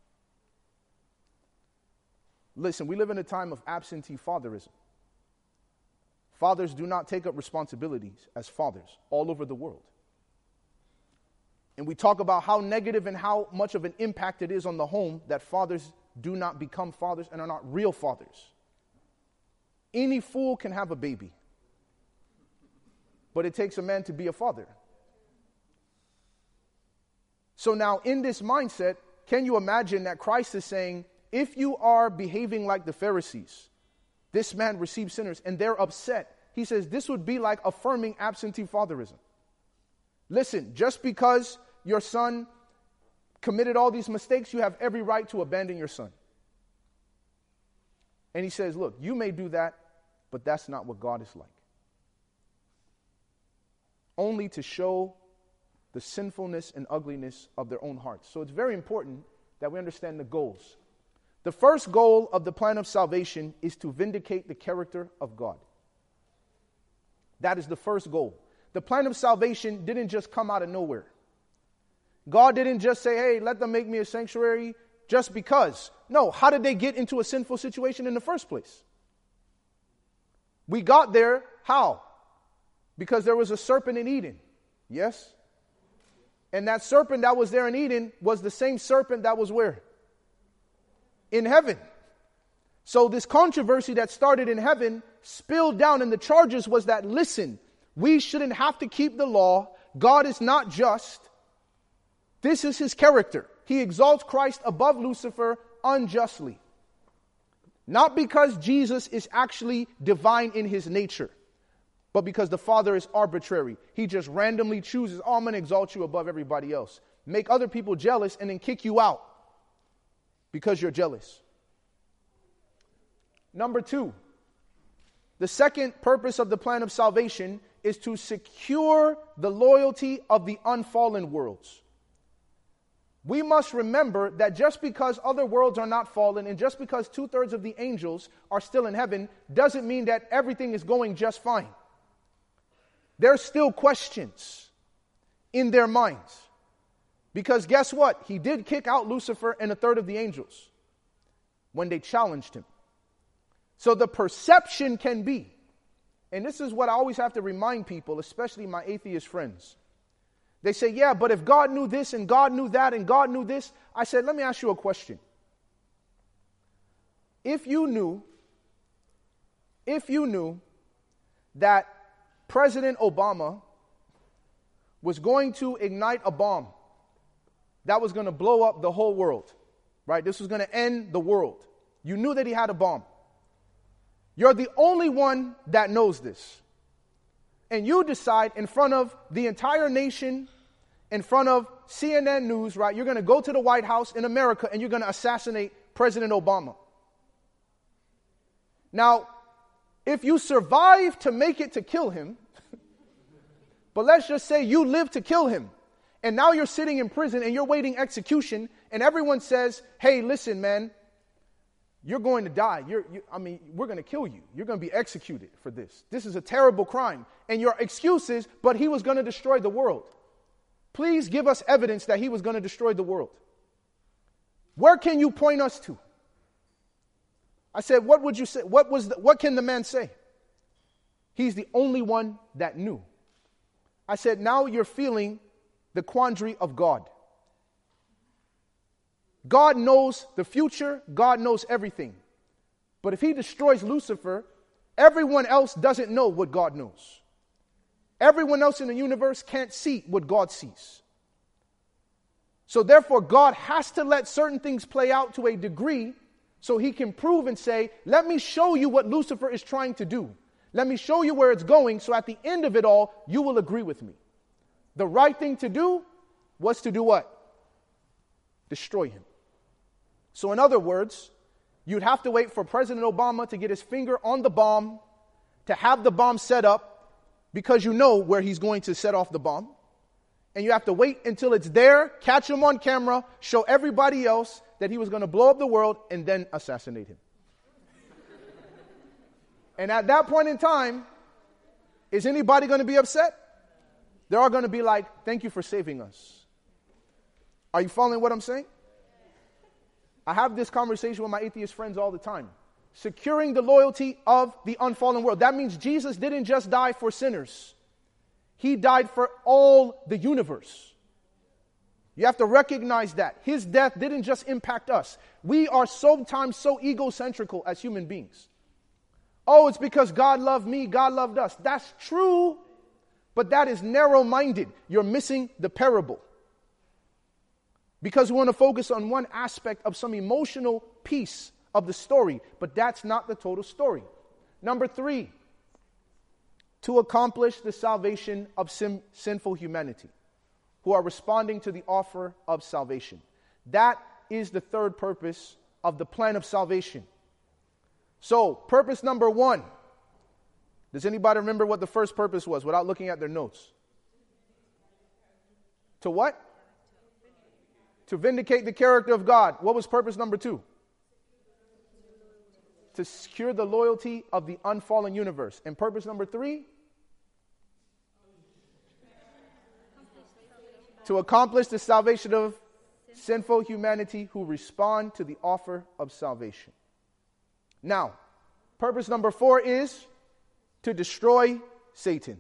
Listen, we live in a time of absentee fatherism. Fathers do not take up responsibilities as fathers all over the world. And we talk about how negative and how much of an impact it is on the home that fathers do not become fathers and are not real fathers. Any fool can have a baby. But it takes a man to be a father. So now in this mindset, can you imagine that Christ is saying, if you are behaving like the Pharisees, this man receives sinners and they're upset. He says this would be like affirming absentee fatherism. Listen, just because your son committed all these mistakes, you have every right to abandon your son. And he says, look, you may do that, but that's not what God is like. Only to show the sinfulness and ugliness of their own hearts. So it's very important that we understand the goals. The first goal of the plan of salvation is to vindicate the character of God. That is the first goal. The plan of salvation didn't just come out of nowhere. God didn't just say, hey, let them make me a sanctuary just because. No, how did they get into a sinful situation in the first place? We got there, how? Because there was a serpent in Eden. Yes? And that serpent that was there in Eden was the same serpent that was where? In heaven. So this controversy that started in heaven spilled down, and the charges was that, listen, we shouldn't have to keep the law. God is not just. This is his character. He exalts Christ above Lucifer unjustly. Not because Jesus is actually divine in his nature, but because the Father is arbitrary. He just randomly chooses, oh, I'm going to exalt you above everybody else. Make other people jealous and then kick you out because you're jealous. Number two, the second purpose of the plan of salvation is to secure the loyalty of the unfallen worlds. We must remember that just because other worlds are not fallen and just because two-thirds of the angels are still in heaven doesn't mean that everything is going just fine. There's still questions in their minds. Because guess what? He did kick out Lucifer and a third of the angels when they challenged him. So the perception can be, and this is what I always have to remind people, especially my atheist friends. They say, yeah, but if God knew this and God knew that and God knew this. I said, let me ask you a question. If you knew, if you knew that President Obama was going to ignite a bomb that was going to blow up the whole world, right? This was going to end the world. You knew that he had a bomb. You're the only one that knows this. And you decide in front of the entire nation, in front of C N N News, right? You're going to go to the White House in America and you're going to assassinate President Obama. Now, if you survive to make it to kill him, but let's just say you live to kill him, and now you're sitting in prison and you're waiting execution, and everyone says, hey, listen, man, you're going to die. You're, you, I mean, we're going to kill you. You're going to be executed for this. This is a terrible crime. And your excuse is, but he was going to destroy the world. Please give us evidence that he was going to destroy the world. Where can you point us to? I said, what would you say? What was the, what can the man say? He's the only one that knew. I said, now you're feeling the quandary of God. God knows the future. God knows everything. But if he destroys Lucifer, everyone else doesn't know what God knows. Everyone else in the universe can't see what God sees. So therefore, God has to let certain things play out to a degree So he can prove and say, let me show you what Lucifer is trying to do. Let me show you where it's going, so at the end of it all, you will agree with me. The right thing to do was to do what? Destroy him. So in other words, you'd have to wait for President Obama to get his finger on the bomb, to have the bomb set up, because you know where he's going to set off the bomb. And you have to wait until it's there, catch him on camera, show everybody else that he was going to blow up the world, and then assassinate him. And at that point in time, is anybody going to be upset? They're all going to be like, thank you for saving us. Are you following what I'm saying? I have this conversation with my atheist friends all the time. Securing the loyalty of the unfallen world. That means Jesus didn't just die for sinners. He died for all the universe. You have to recognize that. His death didn't just impact us. We are sometimes so egocentrical as human beings. Oh, it's because God loved me, God loved us. That's true, but that is narrow-minded. You're missing the parable. Because we want to focus on one aspect of some emotional piece of the story, but that's not the total story. Number three, to accomplish the salvation of sin, sinful humanity who are responding to the offer of salvation. That is the third purpose of the plan of salvation. So, purpose number one. Does anybody remember what the first purpose was without looking at their notes? To what? To vindicate the character of God. What was purpose number two? To secure the loyalty of the unfallen universe. And purpose number three? To accomplish the salvation of sinful humanity who respond to the offer of salvation. Now, purpose number four is to destroy Satan.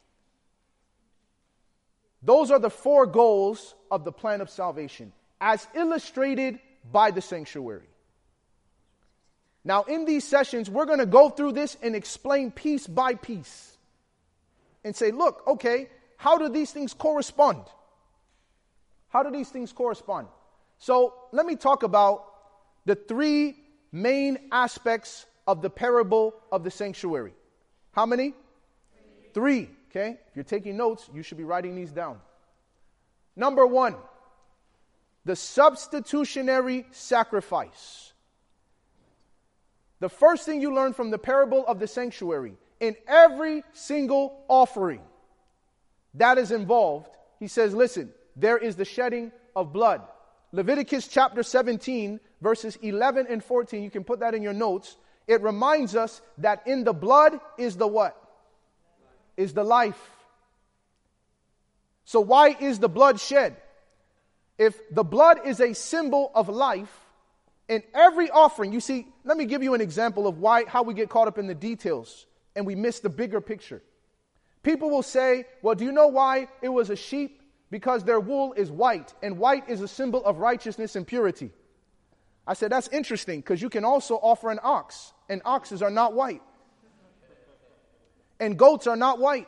Those are the four goals of the plan of salvation, as illustrated by the sanctuary. Now, in these sessions, we're going to go through this and explain piece by piece. And say, look, okay, how do these things correspond? How do these things correspond? So, let me talk about the three main aspects of the parable of the sanctuary. How many? Three. Three, okay? If you're taking notes, you should be writing these down. Number one, the substitutionary sacrifice. The first thing you learn from the parable of the sanctuary, in every single offering that is involved, he says, listen, there is the shedding of blood. Leviticus chapter seventeen, verses eleven and fourteen, you can put that in your notes. It reminds us that in the blood is the what? Is the life. So why is the blood shed? If the blood is a symbol of life, in every offering, you see, let me give you an example of why, how we get caught up in the details and we miss the bigger picture. People will say, well, do you know why it was a sheep? Because their wool is white, and white is a symbol of righteousness and purity. I said, that's interesting, because you can also offer an ox, and oxes are not white. And goats are not white.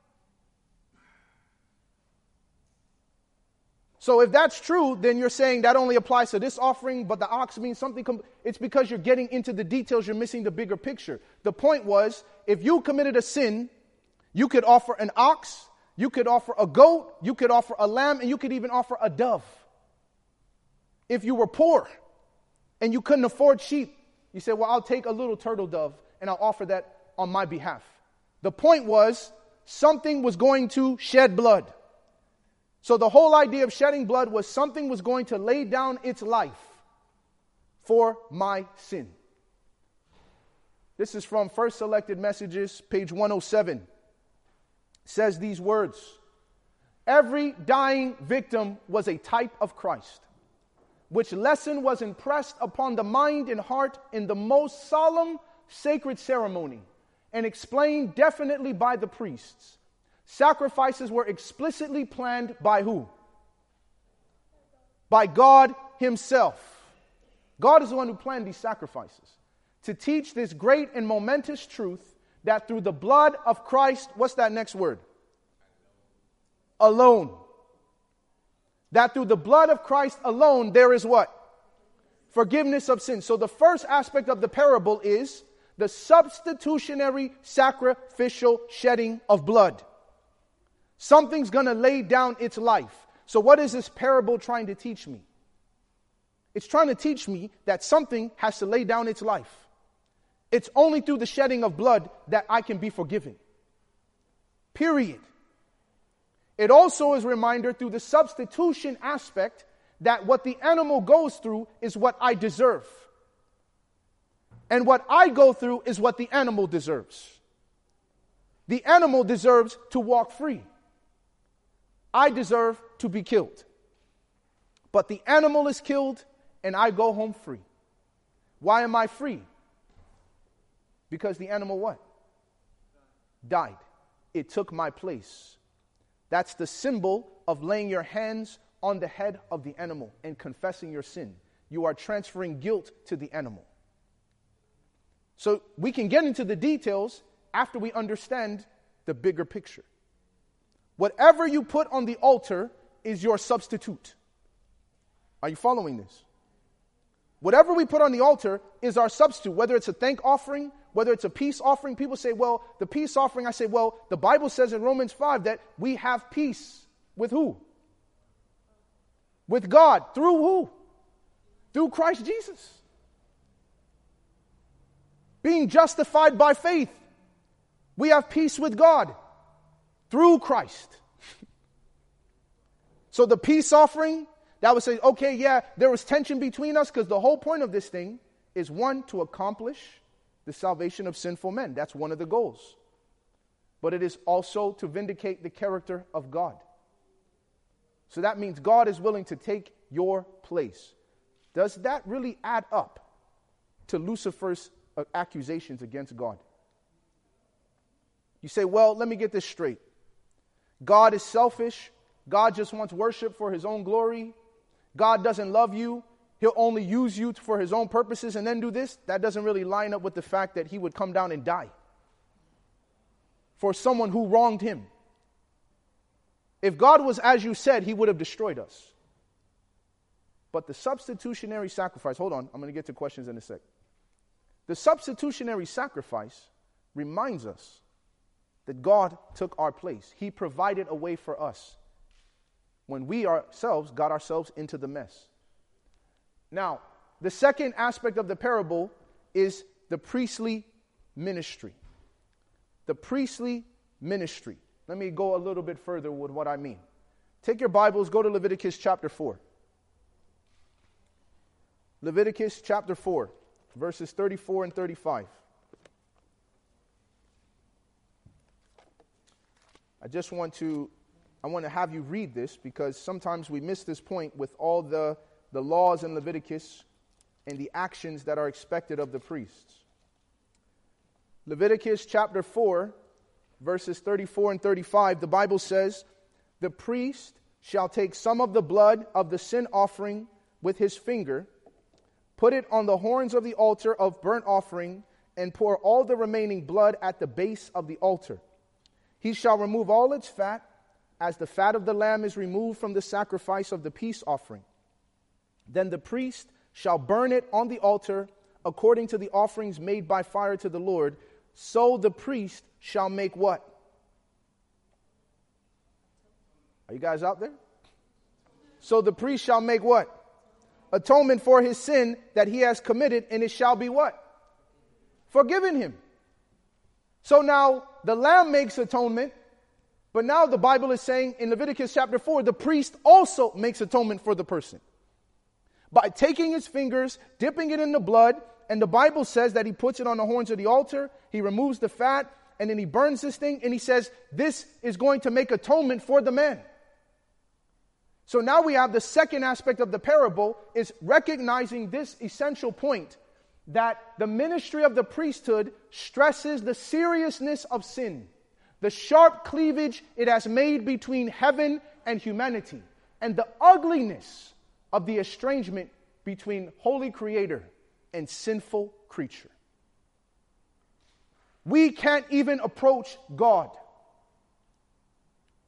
So if that's true, then you're saying that only applies to this offering, but the ox means something. Com- it's because you're getting into the details, you're missing the bigger picture. The point was, if you committed a sin, you could offer an ox, you could offer a goat, you could offer a lamb, and you could even offer a dove. If you were poor and you couldn't afford sheep, you said, well, I'll take a little turtle dove and I'll offer that on my behalf. The point was, something was going to shed blood. So the whole idea of shedding blood was something was going to lay down its life for my sin. This is from First Selected Messages, page one oh seven. Says these words: every dying victim was a type of Christ, which lesson was impressed upon the mind and heart in the most solemn sacred ceremony and explained definitely by the priests. Sacrifices were explicitly planned by who? By God himself. God is the one who planned these sacrifices to teach this great and momentous truth that through the blood of Christ, what's that next word? Alone. That through the blood of Christ alone, there is what? Forgiveness of sin. So the first aspect of the parable is the substitutionary sacrificial shedding of blood. Something's going to lay down its life. So what is this parable trying to teach me? It's trying to teach me that something has to lay down its life. It's only through the shedding of blood that I can be forgiven. Period. It also is a reminder through the substitution aspect that what the animal goes through is what I deserve. And what I go through is what the animal deserves. The animal deserves to walk free. I deserve to be killed. But the animal is killed and I go home free. Why am I free? Because the animal what? Died. It took my place. That's the symbol of laying your hands on the head of the animal and confessing your sin. You are transferring guilt to the animal. So we can get into the details after we understand the bigger picture. Whatever you put on the altar is your substitute. Are you following this? Whatever we put on the altar is our substitute, whether it's a thank offering, whether it's a peace offering. People say, well, the peace offering, I say, well, the Bible says in Romans five that we have peace with who? With God. Through who? Through Christ Jesus. Being justified by faith. We have peace with God through Christ. So the peace offering, that would say, okay, yeah, there was tension between us because the whole point of this thing is, one, to accomplish the salvation of sinful men. That's one of the goals. But it is also to vindicate the character of God. So that means God is willing to take your place. Does that really add up to Lucifer's uh, accusations against God? You say, well, let me get this straight. God is selfish. God just wants worship for his own glory. God doesn't love you. He'll only use you for his own purposes and then do this. That doesn't really line up with the fact that he would come down and die for someone who wronged him. If God was as you said, he would have destroyed us. But the substitutionary sacrifice, hold on, I'm going to get to questions in a sec. The substitutionary sacrifice reminds us that God took our place. He provided a way for us when we ourselves got ourselves into the mess. Now, the second aspect of the parable is the priestly ministry. The priestly ministry. Let me go a little bit further with what I mean. Take your Bibles, go to Leviticus chapter four. Leviticus chapter four, verses thirty-four and thirty-five. I just want to, I want to have you read this because sometimes we miss this point with all the, the laws in Leviticus and the actions that are expected of the priests. Leviticus chapter four, verses thirty-four and thirty-five, the Bible says, the priest shall take some of the blood of the sin offering with his finger, put it on the horns of the altar of burnt offering, and pour all the remaining blood at the base of the altar. He shall remove all its fat, as the fat of the lamb is removed from the sacrifice of the peace offering. Then the priest shall burn it on the altar according to the offerings made by fire to the Lord. So the priest shall make what? Are you guys out there? So the priest shall make what? Atonement for his sin that he has committed, and it shall be what? Forgiven him. So now the lamb makes atonement, but now the Bible is saying in Leviticus chapter four, the priest also makes atonement for the person. By taking his fingers, dipping it in the blood, and the Bible says that he puts it on the horns of the altar, he removes the fat, and then he burns this thing, and he says, this is going to make atonement for the man. So now we have the second aspect of the parable is recognizing this essential point that the ministry of the priesthood stresses the seriousness of sin, the sharp cleavage it has made between heaven and humanity, and the ugliness of the estrangement between holy creator and sinful creature. We can't even approach God.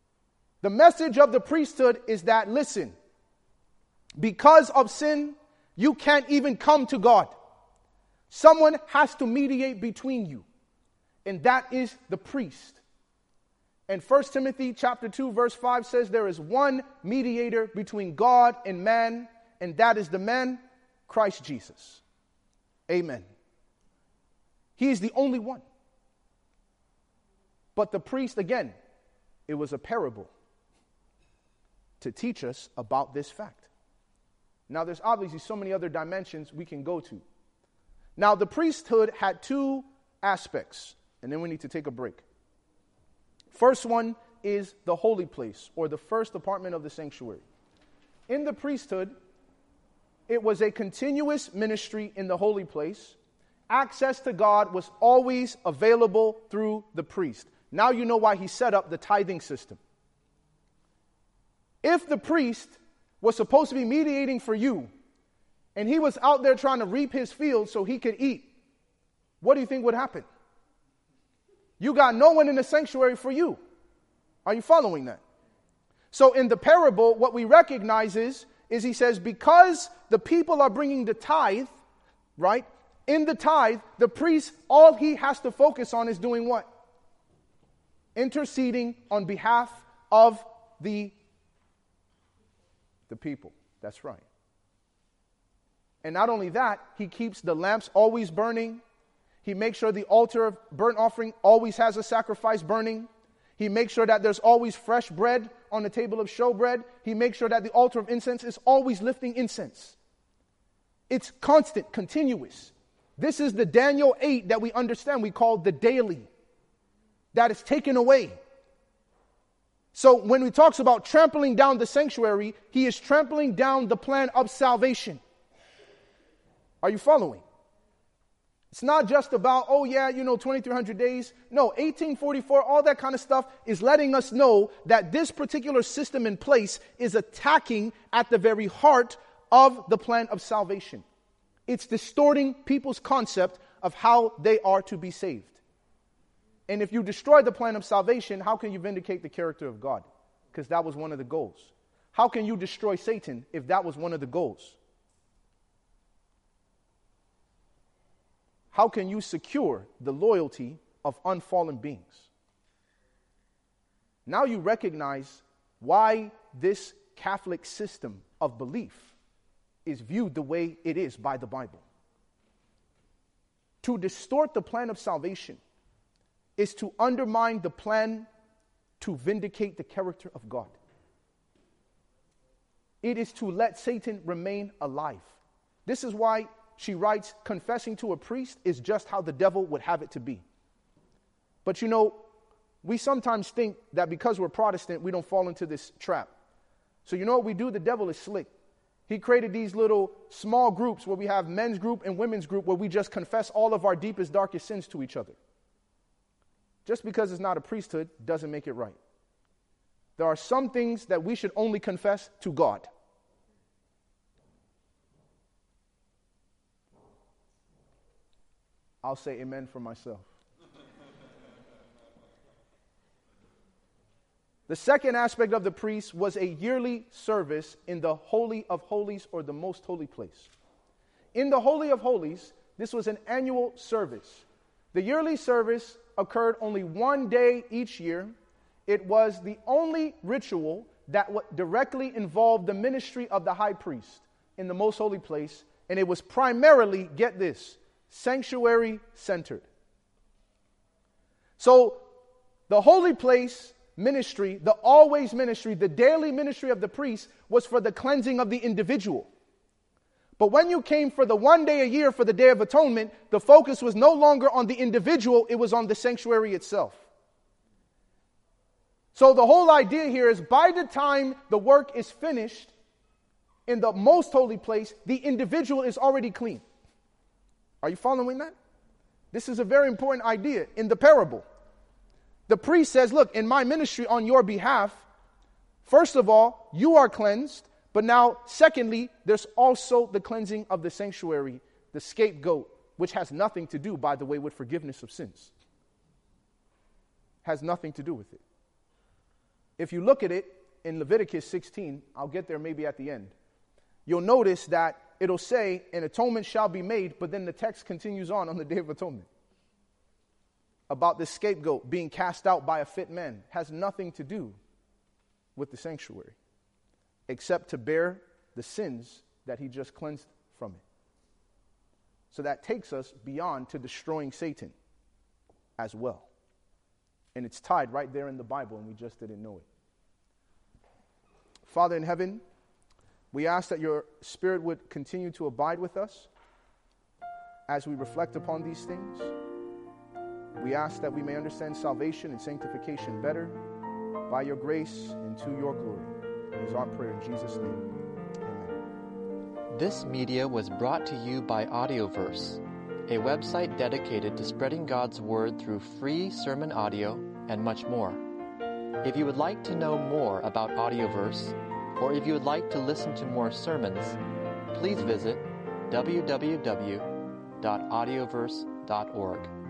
The message of the priesthood is that, listen, because of sin, You can't even come to God. Someone has to mediate between you, and that is the priest. And First Timothy chapter two verse five says there is one mediator between God and man, and that is the man, Christ Jesus. Amen. He is the only one. But the priest, again, it was a parable to teach us about this fact. Now, there's obviously so many other dimensions we can go to. Now, the priesthood had two aspects, and then we need to take a break. First one is the holy place, or the first apartment of the sanctuary. In the priesthood, it was a continuous ministry in the holy place. Access to God was always available through the priest. Now you know why he set up the tithing system. If the priest was supposed to be mediating for you, and he was out there trying to reap his field so he could eat, what do you think would happen? You got no one in the sanctuary for you. Are you following that? So in the parable, what we recognize is, is he says, because the people are bringing the tithe, right? In the tithe, the priest, all he has to focus on is doing what? Interceding on behalf of the, the people. That's right. And not only that, he keeps the lamps always burning. He makes sure the altar of burnt offering always has a sacrifice burning. He makes sure that there's always fresh bread on the table of showbread. He makes sure that the altar of incense is always lifting incense. It's constant, continuous. This is the Daniel eight that we understand, we call the daily. That is taken away. So when he talks about trampling down the sanctuary, he is trampling down the plan of salvation. Are you following? It's not just about, oh yeah, you know, twenty-three hundred days. No, eighteen forty-four, all that kind of stuff is letting us know that this particular system in place is attacking at the very heart of the plan of salvation. It's distorting people's concept of how they are to be saved. And if you destroy the plan of salvation, how can you vindicate the character of God? Because that was one of the goals. How can you destroy Satan if that was one of the goals? How can you secure the loyalty of unfallen beings? Now you recognize why this Catholic system of belief is viewed the way it is by the Bible. To distort the plan of salvation is to undermine the plan to vindicate the character of God. It is to let Satan remain alive. This is why she writes, confessing to a priest is just how the devil would have it to be. But you know, we sometimes think that because we're Protestant, we don't fall into this trap. So you know what we do? The devil is slick. He created these little small groups where we have men's group and women's group where we just confess all of our deepest, darkest sins to each other. Just because it's not a priesthood doesn't make it right. There are some things that we should only confess to God. I'll say amen for myself. The second aspect of the priest was a yearly service in the Holy of Holies, or the most holy place. In the Holy of Holies, this was an annual service. The yearly service occurred only one day each year. It was the only ritual that directly involved the ministry of the high priest in the most holy place, and it was primarily, get this, sanctuary centered. So the holy place ministry, the always ministry, the daily ministry of the priest was for the cleansing of the individual. But when you came for the one day a year for the Day of Atonement, the focus was no longer on the individual, it was on the sanctuary itself. So the whole idea here is by the time the work is finished in the most holy place, the individual is already clean. Are you following that? This is a very important idea in the parable. The priest says, look, in my ministry on your behalf, first of all, you are cleansed. But now, secondly, there's also the cleansing of the sanctuary, the scapegoat, which has nothing to do, by the way, with forgiveness of sins. Has nothing to do with it. If you look at it in Leviticus sixteen, I'll get there maybe at the end, you'll notice that it'll say an atonement shall be made, but then the text continues on on the Day of Atonement about the scapegoat being cast out by a fit man. Has nothing to do with the sanctuary except to bear the sins that he just cleansed from it. So that takes us beyond to destroying Satan as well. And it's tied right there in the Bible, and we just didn't know it. Father in heaven, we ask that your Spirit would continue to abide with us as we reflect upon these things. We ask that we may understand salvation and sanctification better by your grace and to your glory. It is our prayer in Jesus' name. Amen. This media was brought to you by Audioverse, a website dedicated to spreading God's Word through free sermon audio and much more. If you would like to know more about Audioverse, or if you would like to listen to more sermons, please visit w w w dot audioverse dot org.